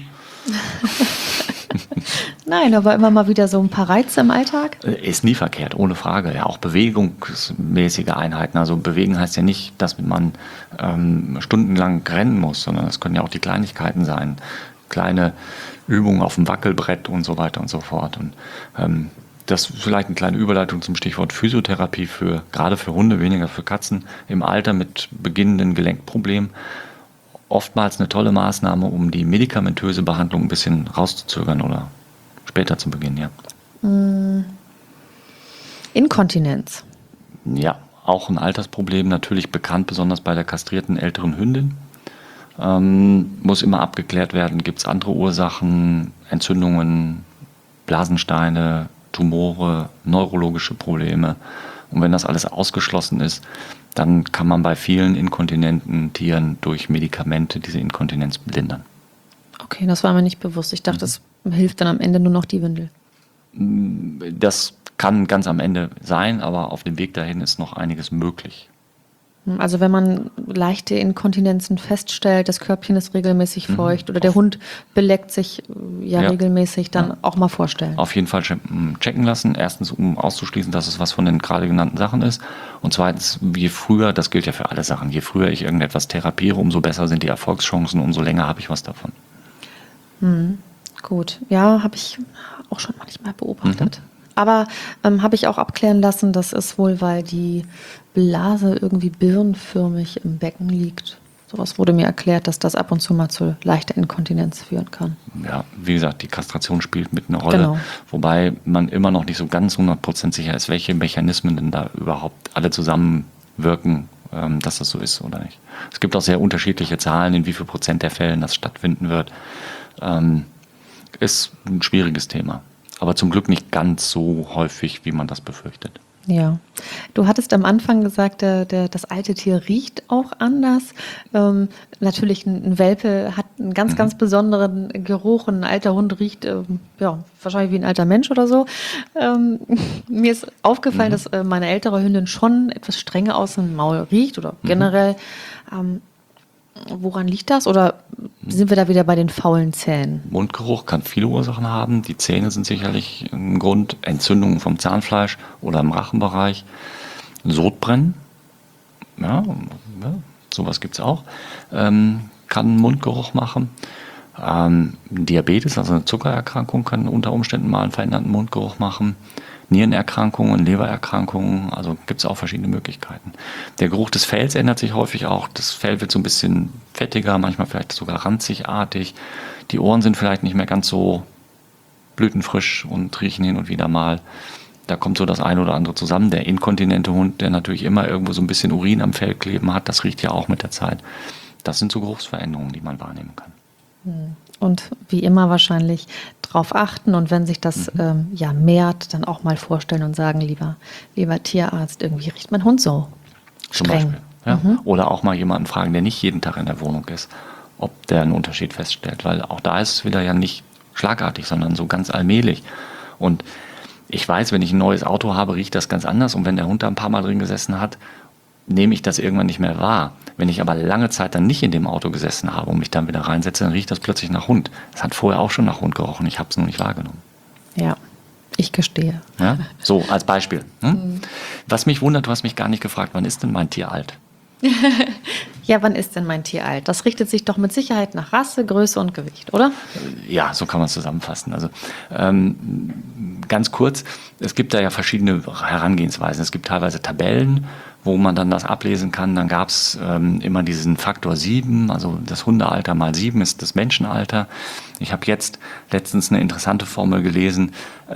Nein, aber immer mal wieder so ein paar Reize im Alltag? Ist nie verkehrt, ohne Frage. Ja, auch bewegungsmäßige Einheiten. Also bewegen heißt ja nicht, dass man stundenlang rennen muss, sondern es können ja auch die Kleinigkeiten sein. Kleine Übungen auf dem Wackelbrett und so weiter und so fort. Und das ist vielleicht eine kleine Überleitung zum Stichwort Physiotherapie gerade für Hunde, weniger für Katzen im Alter mit beginnenden Gelenkproblemen. Oftmals eine tolle Maßnahme, um die medikamentöse Behandlung ein bisschen rauszuzögern oder später zu beginnen, ja. Inkontinenz. Ja, auch ein Altersproblem, natürlich bekannt, besonders bei der kastrierten älteren Hündin. Muss immer abgeklärt werden, gibt es andere Ursachen, Entzündungen, Blasensteine, Tumore, neurologische Probleme. Und wenn das alles ausgeschlossen ist, dann kann man bei vielen inkontinenten Tieren durch Medikamente diese Inkontinenz lindern. Okay, das war mir nicht bewusst. Ich dachte, das hilft dann am Ende nur noch die Windel. Das kann ganz am Ende sein, aber auf dem Weg dahin ist noch einiges möglich. Also wenn man leichte Inkontinenzen feststellt, das Körbchen ist regelmäßig feucht oder der Hund beleckt sich regelmäßig, dann auch mal vorstellen. Auf jeden Fall checken lassen. Erstens, um auszuschließen, dass es was von den gerade genannten Sachen ist. Und zweitens, je früher, das gilt ja für alle Sachen, je früher ich irgendetwas therapiere, umso besser sind die Erfolgschancen, umso länger habe ich was davon. Gut, ja, habe ich auch schon manchmal beobachtet. Aber habe ich auch abklären lassen, das ist wohl, weil die Blase irgendwie birnenförmig im Becken liegt. Sowas wurde mir erklärt, dass das ab und zu mal zu leichter Inkontinenz führen kann. Ja, wie gesagt, die Kastration spielt mit eine Rolle, Genau. Wobei man immer noch nicht so ganz 100% sicher ist, welche Mechanismen denn da überhaupt alle zusammenwirken, dass das so ist oder nicht. Es gibt auch sehr unterschiedliche Zahlen, in wie viel Prozent der Fällen das stattfinden wird. Ist ein schwieriges Thema, aber zum Glück nicht ganz so häufig, wie man das befürchtet. Ja, du hattest am Anfang gesagt, das alte Tier riecht auch anders. Natürlich, ein Welpe hat einen ganz besonderen Geruch. Ein alter Hund riecht wahrscheinlich wie ein alter Mensch oder so. Mir ist aufgefallen, dass meine ältere Hündin schon etwas strenger aus dem Maul riecht oder generell. Woran liegt das? Oder sind wir da wieder bei den faulen Zähnen? Mundgeruch kann viele Ursachen haben. Die Zähne sind sicherlich ein Grund. Entzündungen vom Zahnfleisch oder im Rachenbereich. Sodbrennen, ja, sowas gibt es auch. Kann Mundgeruch machen. Diabetes, also eine Zuckererkrankung, kann unter Umständen mal einen veränderten Mundgeruch machen. Nierenerkrankungen, Lebererkrankungen, also gibt es auch verschiedene Möglichkeiten. Der Geruch des Fells ändert sich häufig auch. Das Fell wird so ein bisschen fettiger, manchmal vielleicht sogar ranzigartig. Die Ohren sind vielleicht nicht mehr ganz so blütenfrisch und riechen hin und wieder mal. Da kommt so das eine oder andere zusammen. Der inkontinente Hund, der natürlich immer irgendwo so ein bisschen Urin am Fell kleben hat, das riecht ja auch mit der Zeit. Das sind so Geruchsveränderungen, die man wahrnehmen kann. Und wie immer wahrscheinlich drauf achten und wenn sich das mehrt, dann auch mal vorstellen und sagen, lieber Tierarzt, irgendwie riecht mein Hund so streng. Zum Beispiel, ja. Oder auch mal jemanden fragen, der nicht jeden Tag in der Wohnung ist, ob der einen Unterschied feststellt. Weil auch da ist es wieder ja nicht schlagartig, sondern so ganz allmählich. Und ich weiß, wenn ich ein neues Auto habe, riecht das ganz anders. Und wenn der Hund da ein paar Mal drin gesessen hat, nehme ich das irgendwann nicht mehr wahr. Wenn ich aber lange Zeit dann nicht in dem Auto gesessen habe und mich dann wieder reinsetze, dann riecht das plötzlich nach Hund. Es hat vorher auch schon nach Hund gerochen, ich habe es nur nicht wahrgenommen. Ja, ich gestehe. Ja? So, als Beispiel. Was mich wundert, du hast mich gar nicht gefragt, wann ist denn mein Tier alt? Ja, wann ist denn mein Tier alt? Das richtet sich doch mit Sicherheit nach Rasse, Größe und Gewicht, oder? Ja, so kann man es zusammenfassen. Also ganz kurz, es gibt da ja verschiedene Herangehensweisen. Es gibt teilweise Tabellen, wo man dann das ablesen kann. Dann gab es immer diesen Faktor 7, also das Hundealter mal 7 ist das Menschenalter. Ich habe jetzt letztens eine interessante Formel gelesen,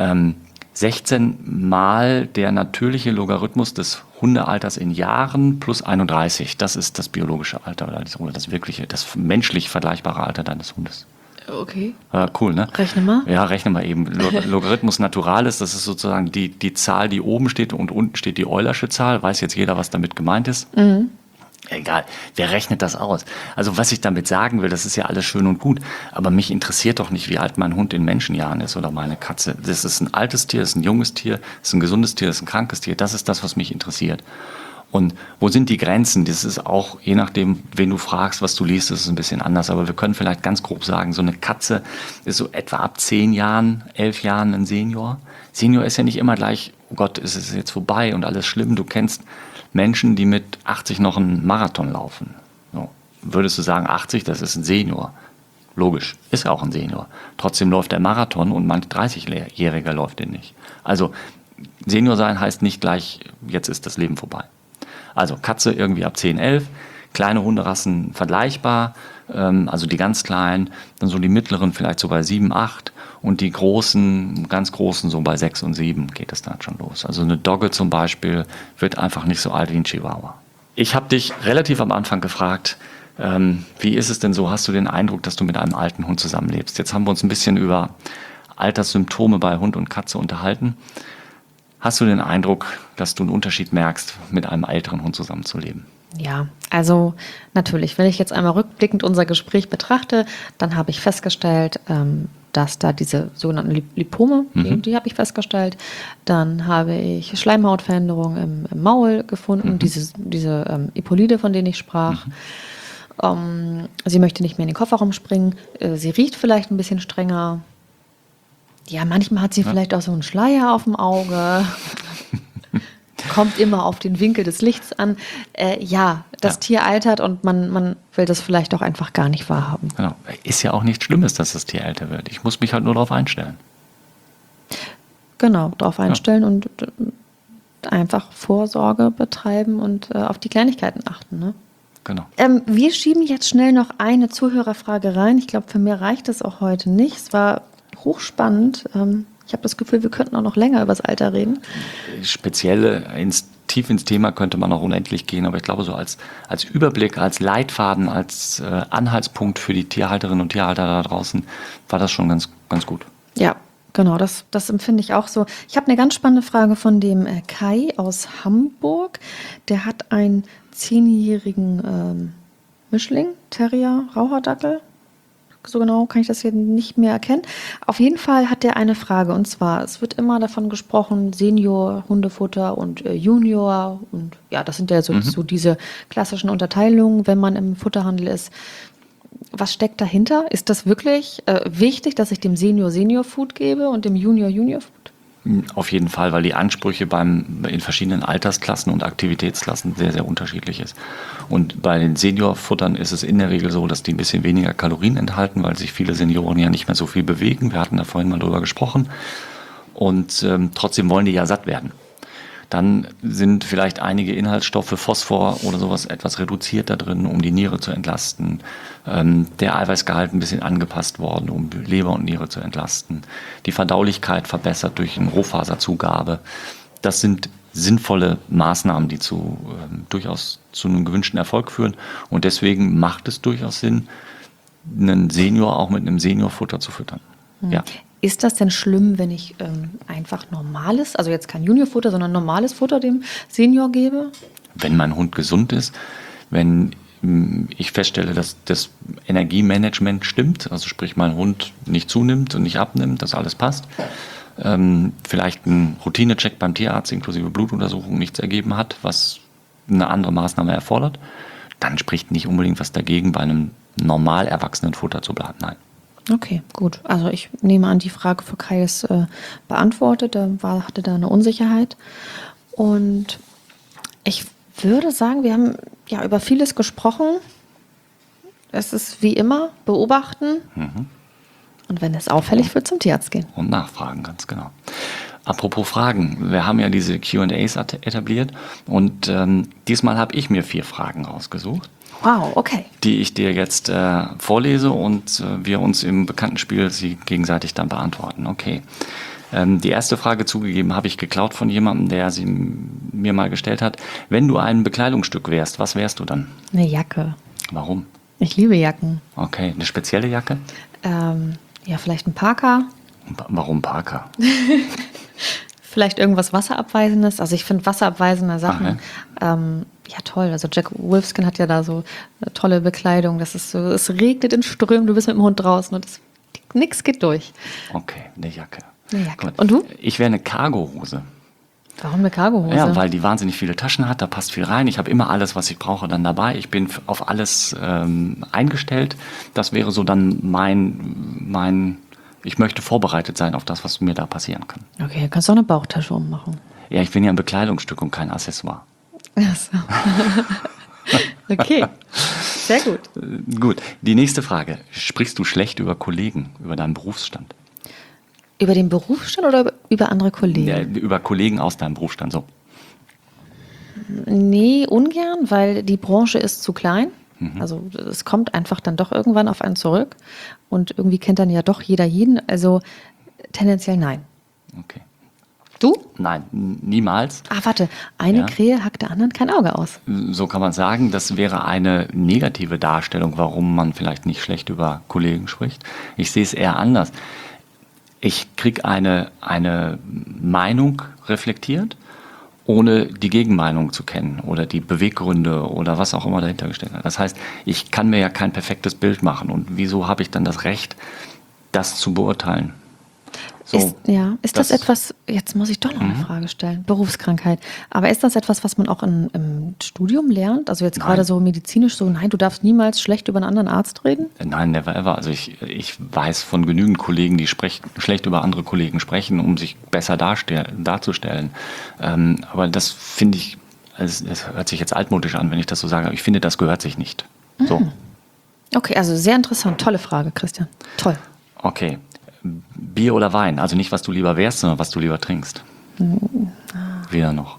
16 mal der natürliche Logarithmus des Hundealters in Jahren plus 31. Das ist das biologische Alter oder das wirkliche, das menschlich vergleichbare Alter deines Hundes. Okay. Cool, ne? Rechne mal. Ja, rechne mal eben. Logarithmus Naturalis, das ist sozusagen die Zahl, die oben steht und unten steht die Eulersche Zahl. Weiß jetzt jeder, was damit gemeint ist? Egal, wer rechnet das aus? Also was ich damit sagen will, das ist ja alles schön und gut, aber mich interessiert doch nicht, wie alt mein Hund in Menschenjahren ist oder meine Katze. Das ist ein altes Tier, das ist ein junges Tier, das ist ein gesundes Tier, das ist ein krankes Tier. Das ist das, was mich interessiert. Und wo sind die Grenzen? Das ist auch, je nachdem, wen du fragst, was du liest, ist es ein bisschen anders. Aber wir können vielleicht ganz grob sagen, so eine Katze ist so etwa ab 10 Jahren, 11 Jahren ein Senior. Senior ist ja nicht immer gleich, oh Gott, ist es jetzt vorbei und alles schlimm. Du kennst Menschen, die mit 80 noch einen Marathon laufen. So. Würdest du sagen, 80, das ist ein Senior? Logisch, ist auch ein Senior. Trotzdem läuft der Marathon und manch 30-Jähriger läuft den nicht. Also Senior sein heißt nicht gleich, jetzt ist das Leben vorbei. Also Katze irgendwie ab 10, 11, kleine Hunderassen vergleichbar, also die ganz kleinen, dann so die mittleren vielleicht so bei 7, 8 und die großen, ganz großen so bei 6 und 7 geht es dann schon los. Also eine Dogge zum Beispiel wird einfach nicht so alt wie ein Chihuahua. Ich habe dich relativ am Anfang gefragt, wie ist es denn so, hast du den Eindruck, dass du mit einem alten Hund zusammenlebst? Jetzt haben wir uns ein bisschen über Alterssymptome bei Hund und Katze unterhalten. Hast du den Eindruck, dass du einen Unterschied merkst, mit einem älteren Hund zusammenzuleben? Ja, also natürlich, wenn ich jetzt einmal rückblickend unser Gespräch betrachte, dann habe ich festgestellt, dass da diese sogenannten Lipome, die habe ich festgestellt. Dann habe ich Schleimhautveränderungen im Maul gefunden, diese Epolide, von denen ich sprach. Sie möchte nicht mehr in den Kofferraum springen. Sie riecht vielleicht ein bisschen strenger. Ja, manchmal hat sie vielleicht auch so einen Schleier auf dem Auge. Kommt immer auf den Winkel des Lichts an. Das Tier altert und man will das vielleicht auch einfach gar nicht wahrhaben. Genau. Ist ja auch nichts Schlimmes, dass das Tier älter wird. Ich muss mich halt nur darauf einstellen. Genau, darauf einstellen und einfach Vorsorge betreiben und auf die Kleinigkeiten achten. Ne? Genau. Wir schieben jetzt schnell noch eine Zuhörerfrage rein. Ich glaube, für mehr reicht es auch heute nicht. Es war hochspannend. Ich habe das Gefühl, wir könnten auch noch länger über das Alter reden. Speziell tief ins Thema könnte man auch unendlich gehen, aber ich glaube, so als Überblick, als Leitfaden, als Anhaltspunkt für die Tierhalterinnen und Tierhalter da draußen war das schon ganz, ganz gut. Ja, genau, das empfinde ich auch so. Ich habe eine ganz spannende Frage von dem Kai aus Hamburg. Der hat einen 10-jährigen Mischling, Terrier, Rauhardackel. So genau kann ich das hier nicht mehr erkennen. Auf jeden Fall hat der eine Frage, und zwar, es wird immer davon gesprochen, Senior, Hundefutter und Junior, und ja, das sind ja so diese klassischen Unterteilungen, wenn man im Futterhandel ist. Was steckt dahinter? Ist das wirklich wichtig, dass ich dem Senior Food gebe und dem Junior Food? Auf jeden Fall, weil die Ansprüche in verschiedenen Altersklassen und Aktivitätsklassen sehr, sehr unterschiedlich ist. Und bei den Seniorfuttern ist es in der Regel so, dass die ein bisschen weniger Kalorien enthalten, weil sich viele Senioren ja nicht mehr so viel bewegen. Wir hatten da vorhin mal drüber gesprochen. Und trotzdem wollen die ja satt werden. Dann sind vielleicht einige Inhaltsstoffe, Phosphor oder sowas, etwas reduziert da drin, um die Niere zu entlasten. Der Eiweißgehalt ein bisschen angepasst worden, um Leber und Niere zu entlasten. Die Verdaulichkeit verbessert durch eine Rohfaserzugabe. Das sind sinnvolle Maßnahmen, die durchaus zu einem gewünschten Erfolg führen. Und deswegen macht es durchaus Sinn, einen Senior auch mit einem Seniorfutter zu füttern. Ja. Ist das denn schlimm, wenn ich einfach normales, also jetzt kein Juniorfutter, sondern normales Futter dem Senior gebe? Wenn mein Hund gesund ist, wenn ich feststelle, dass das Energiemanagement stimmt, also sprich mein Hund nicht zunimmt und nicht abnimmt, dass alles passt, vielleicht ein Routinecheck beim Tierarzt inklusive Blutuntersuchung nichts ergeben hat, was eine andere Maßnahme erfordert, dann spricht nicht unbedingt was dagegen, bei einem normal erwachsenen Futter zu bleiben. Nein. Okay, gut. Also ich nehme an, die Frage für Kai ist beantwortet. Hatte da eine Unsicherheit. Und ich würde sagen, wir haben ja über vieles gesprochen. Es ist wie immer beobachten. Und wenn es auffällig wird, zum Tierarzt gehen. Und nachfragen, ganz genau. Apropos Fragen, wir haben ja diese Q&As etabliert und diesmal habe ich mir 4 Fragen rausgesucht. Wow, okay. Die ich dir jetzt vorlese und wir uns im bekannten Spiel sie gegenseitig dann beantworten. Okay. Die erste Frage zugegeben habe ich geklaut von jemandem, der sie mir mal gestellt hat. Wenn du ein Bekleidungsstück wärst, was wärst du dann? Eine Jacke. Warum? Ich liebe Jacken. Okay, eine spezielle Jacke? Ja, vielleicht ein Parker. Warum Parker? Vielleicht irgendwas Wasserabweisendes. Also ich finde wasserabweisende Sachen ja toll. Also Jack Wolfskin hat ja da so eine tolle Bekleidung. Das ist so, es regnet in Strömen, du bist mit dem Hund draußen und nichts geht durch. Okay, eine Jacke. Eine Jacke. Und du? Ich wäre eine Cargohose. Warum eine Cargohose? Ja, weil die wahnsinnig viele Taschen hat, da passt viel rein. Ich habe immer alles, was ich brauche, dann dabei. Ich bin auf alles eingestellt. Das wäre so dann mein ich möchte vorbereitet sein auf das, was mir da passieren kann. Okay, du kannst auch eine Bauchtasche ummachen. Ja, ich bin ja ein Bekleidungsstück und kein Accessoire. Ach so. Okay, sehr gut. Gut, die nächste Frage. Sprichst du schlecht über Kollegen, über deinen Berufsstand? Über den Berufsstand oder über andere Kollegen? Ja, über Kollegen aus deinem Berufsstand, so. Nee, ungern, weil die Branche ist zu klein. Also es kommt einfach dann doch irgendwann auf einen zurück. Und irgendwie kennt dann ja doch jeder jeden. Also tendenziell nein. Okay. Du? Nein, niemals. Ah, warte. Eine Krähe hackt der anderen kein Auge aus. So kann man sagen, das wäre eine negative Darstellung, warum man vielleicht nicht schlecht über Kollegen spricht. Ich sehe es eher anders. Ich kriege eine Meinung reflektiert, ohne die Gegenmeinung zu kennen oder die Beweggründe oder was auch immer dahinter gestellt hat. Das heißt, ich kann mir ja kein perfektes Bild machen. Und wieso habe ich dann das Recht, das zu beurteilen? So, ist das etwas, jetzt muss ich doch noch eine Frage stellen, Berufskrankheit, aber ist das etwas, was man auch im Studium lernt? Also jetzt gerade so medizinisch so, nein, du darfst niemals schlecht über einen anderen Arzt reden? Nein, never ever. Also ich weiß von genügend Kollegen, die schlecht über andere Kollegen sprechen, um sich besser darzustellen. Aber das finde ich, es hört sich jetzt altmodisch an, wenn ich das so sage, aber ich finde, das gehört sich nicht. So. Okay, also sehr interessant, tolle Frage, Christian. Toll. Okay. Bier oder Wein? Also nicht, was du lieber wärst, sondern was du lieber trinkst. Weder noch.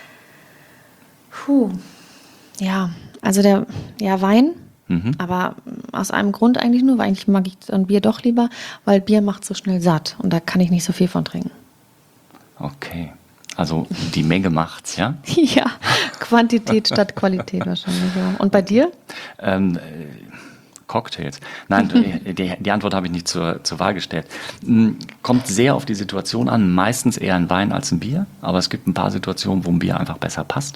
Ja, also Wein, aber aus einem Grund eigentlich nur, weil eigentlich mag ich dann Bier doch lieber, weil Bier macht so schnell satt und da kann ich nicht so viel von trinken. Okay, also die Menge macht's, ja? Ja, Quantität statt Qualität wahrscheinlich, ja. Und bei dir? Cocktails. Nein, die Antwort habe ich nicht zur Wahl gestellt. Kommt sehr auf die Situation an, meistens eher ein Wein als ein Bier, aber es gibt ein paar Situationen, wo ein Bier einfach besser passt.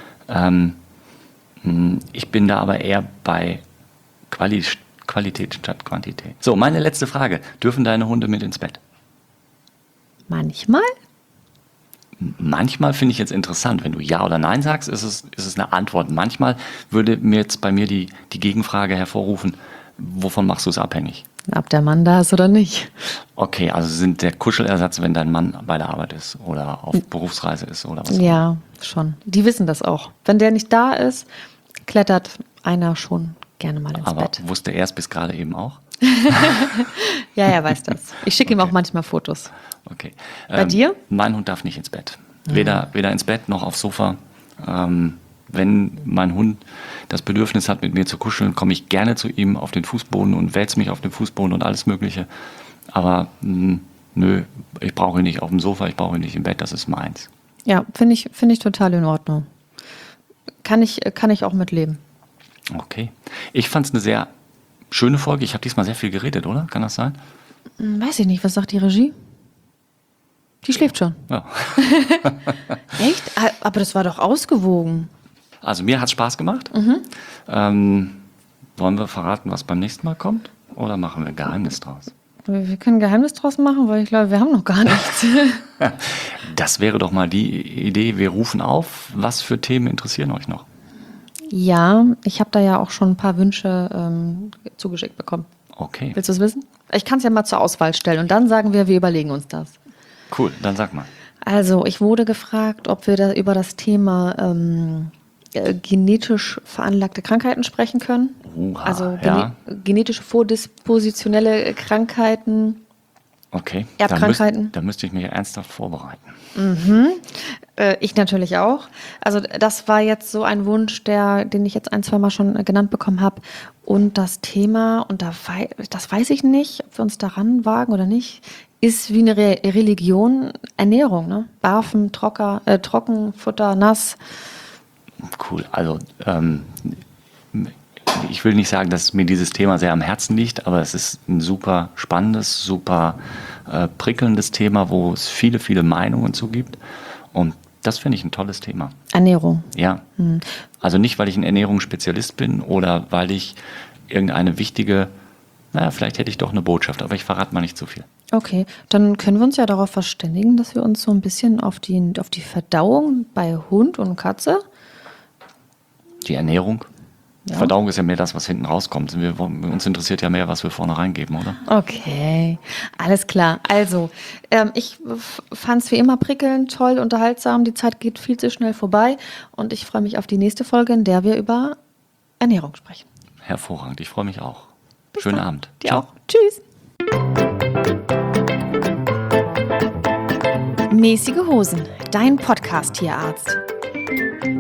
Ich bin da aber eher bei Qualität statt Quantität. So, meine letzte Frage. Dürfen deine Hunde mit ins Bett? Manchmal? Manchmal finde ich jetzt interessant. Wenn du Ja oder Nein sagst, ist es eine Antwort. Manchmal würde mir jetzt bei mir die Gegenfrage hervorrufen, wovon machst du es abhängig? Ob der Mann da ist oder nicht. Okay, also sind der Kuschelersatz, wenn dein Mann bei der Arbeit ist oder auf Berufsreise ist oder was? Ja, schon. Die wissen das auch. Wenn der nicht da ist, klettert einer schon gerne mal ins Bett. Aber wusste er es bis gerade eben auch? Ja, er weiß das. Ich schicke ihm auch manchmal Fotos. Okay. Bei dir? Mein Hund darf nicht ins Bett. Weder ins Bett noch aufs Sofa. Wenn mein Hund das Bedürfnis hat, mit mir zu kuscheln, komme ich gerne zu ihm auf den Fußboden und wälze mich auf den Fußboden und alles Mögliche. Aber nö, ich brauche ihn nicht auf dem Sofa, ich brauche ihn nicht im Bett, das ist meins. Ja, finde ich total in Ordnung. Kann ich auch mitleben. Okay. Ich fand es eine sehr schöne Folge. Ich habe diesmal sehr viel geredet, oder? Kann das sein? Weiß ich nicht. Was sagt die Regie? Die schläft schon. Ja. Echt? Aber das war doch ausgewogen. Also mir hat es Spaß gemacht. Wollen wir verraten, was beim nächsten Mal kommt? Oder machen wir ein Geheimnis draus? Wir können ein Geheimnis draus machen, weil ich glaube, wir haben noch gar nichts. Das wäre doch mal die Idee. Wir rufen auf. Was für Themen interessieren euch noch? Ja, ich habe da ja auch schon ein paar Wünsche zugeschickt bekommen. Okay. Willst du es wissen? Ich kann es ja mal zur Auswahl stellen und dann sagen wir überlegen uns das. Cool, dann sag mal. Also, ich wurde gefragt, ob wir da über das Thema genetisch veranlagte Krankheiten sprechen können. Also genetische vordispositionelle Krankheiten. Okay. Erbkrankheiten. Da müsste ich mich ernsthaft vorbereiten. Ich natürlich auch. Also das war jetzt so ein Wunsch, den ich jetzt 1-2 Mal schon genannt bekommen habe. Und das Thema, und das weiß ich nicht, ob wir uns daran wagen oder nicht, ist wie eine Religion Ernährung. Ne? Barfen, trocken, Futter, nass. Cool. Also ich will nicht sagen, dass mir dieses Thema sehr am Herzen liegt, aber es ist ein super spannendes, super prickelndes Thema, wo es viele, viele Meinungen zu gibt. Und das finde ich ein tolles Thema. Ernährung. Ja. Also nicht, weil ich ein Ernährungsspezialist bin oder weil ich irgendeine wichtige, vielleicht hätte ich doch eine Botschaft, aber ich verrate mal nicht zu viel. Okay, dann können wir uns ja darauf verständigen, dass wir uns so ein bisschen auf die Verdauung bei Hund und Katze. Die Ernährung? Ja. Verdauung ist ja mehr das, was hinten rauskommt. Uns interessiert ja mehr, was wir vorne reingeben, oder? Okay, alles klar. Also, ich fand es wie immer prickelnd, toll, unterhaltsam. Die Zeit geht viel zu schnell vorbei. Und ich freue mich auf die nächste Folge, in der wir über Ernährung sprechen. Hervorragend, ich freue mich auch. Schönen Abend. Dir auch. Tschüss. Mäßige Hosen, dein Podcast-Tierarzt.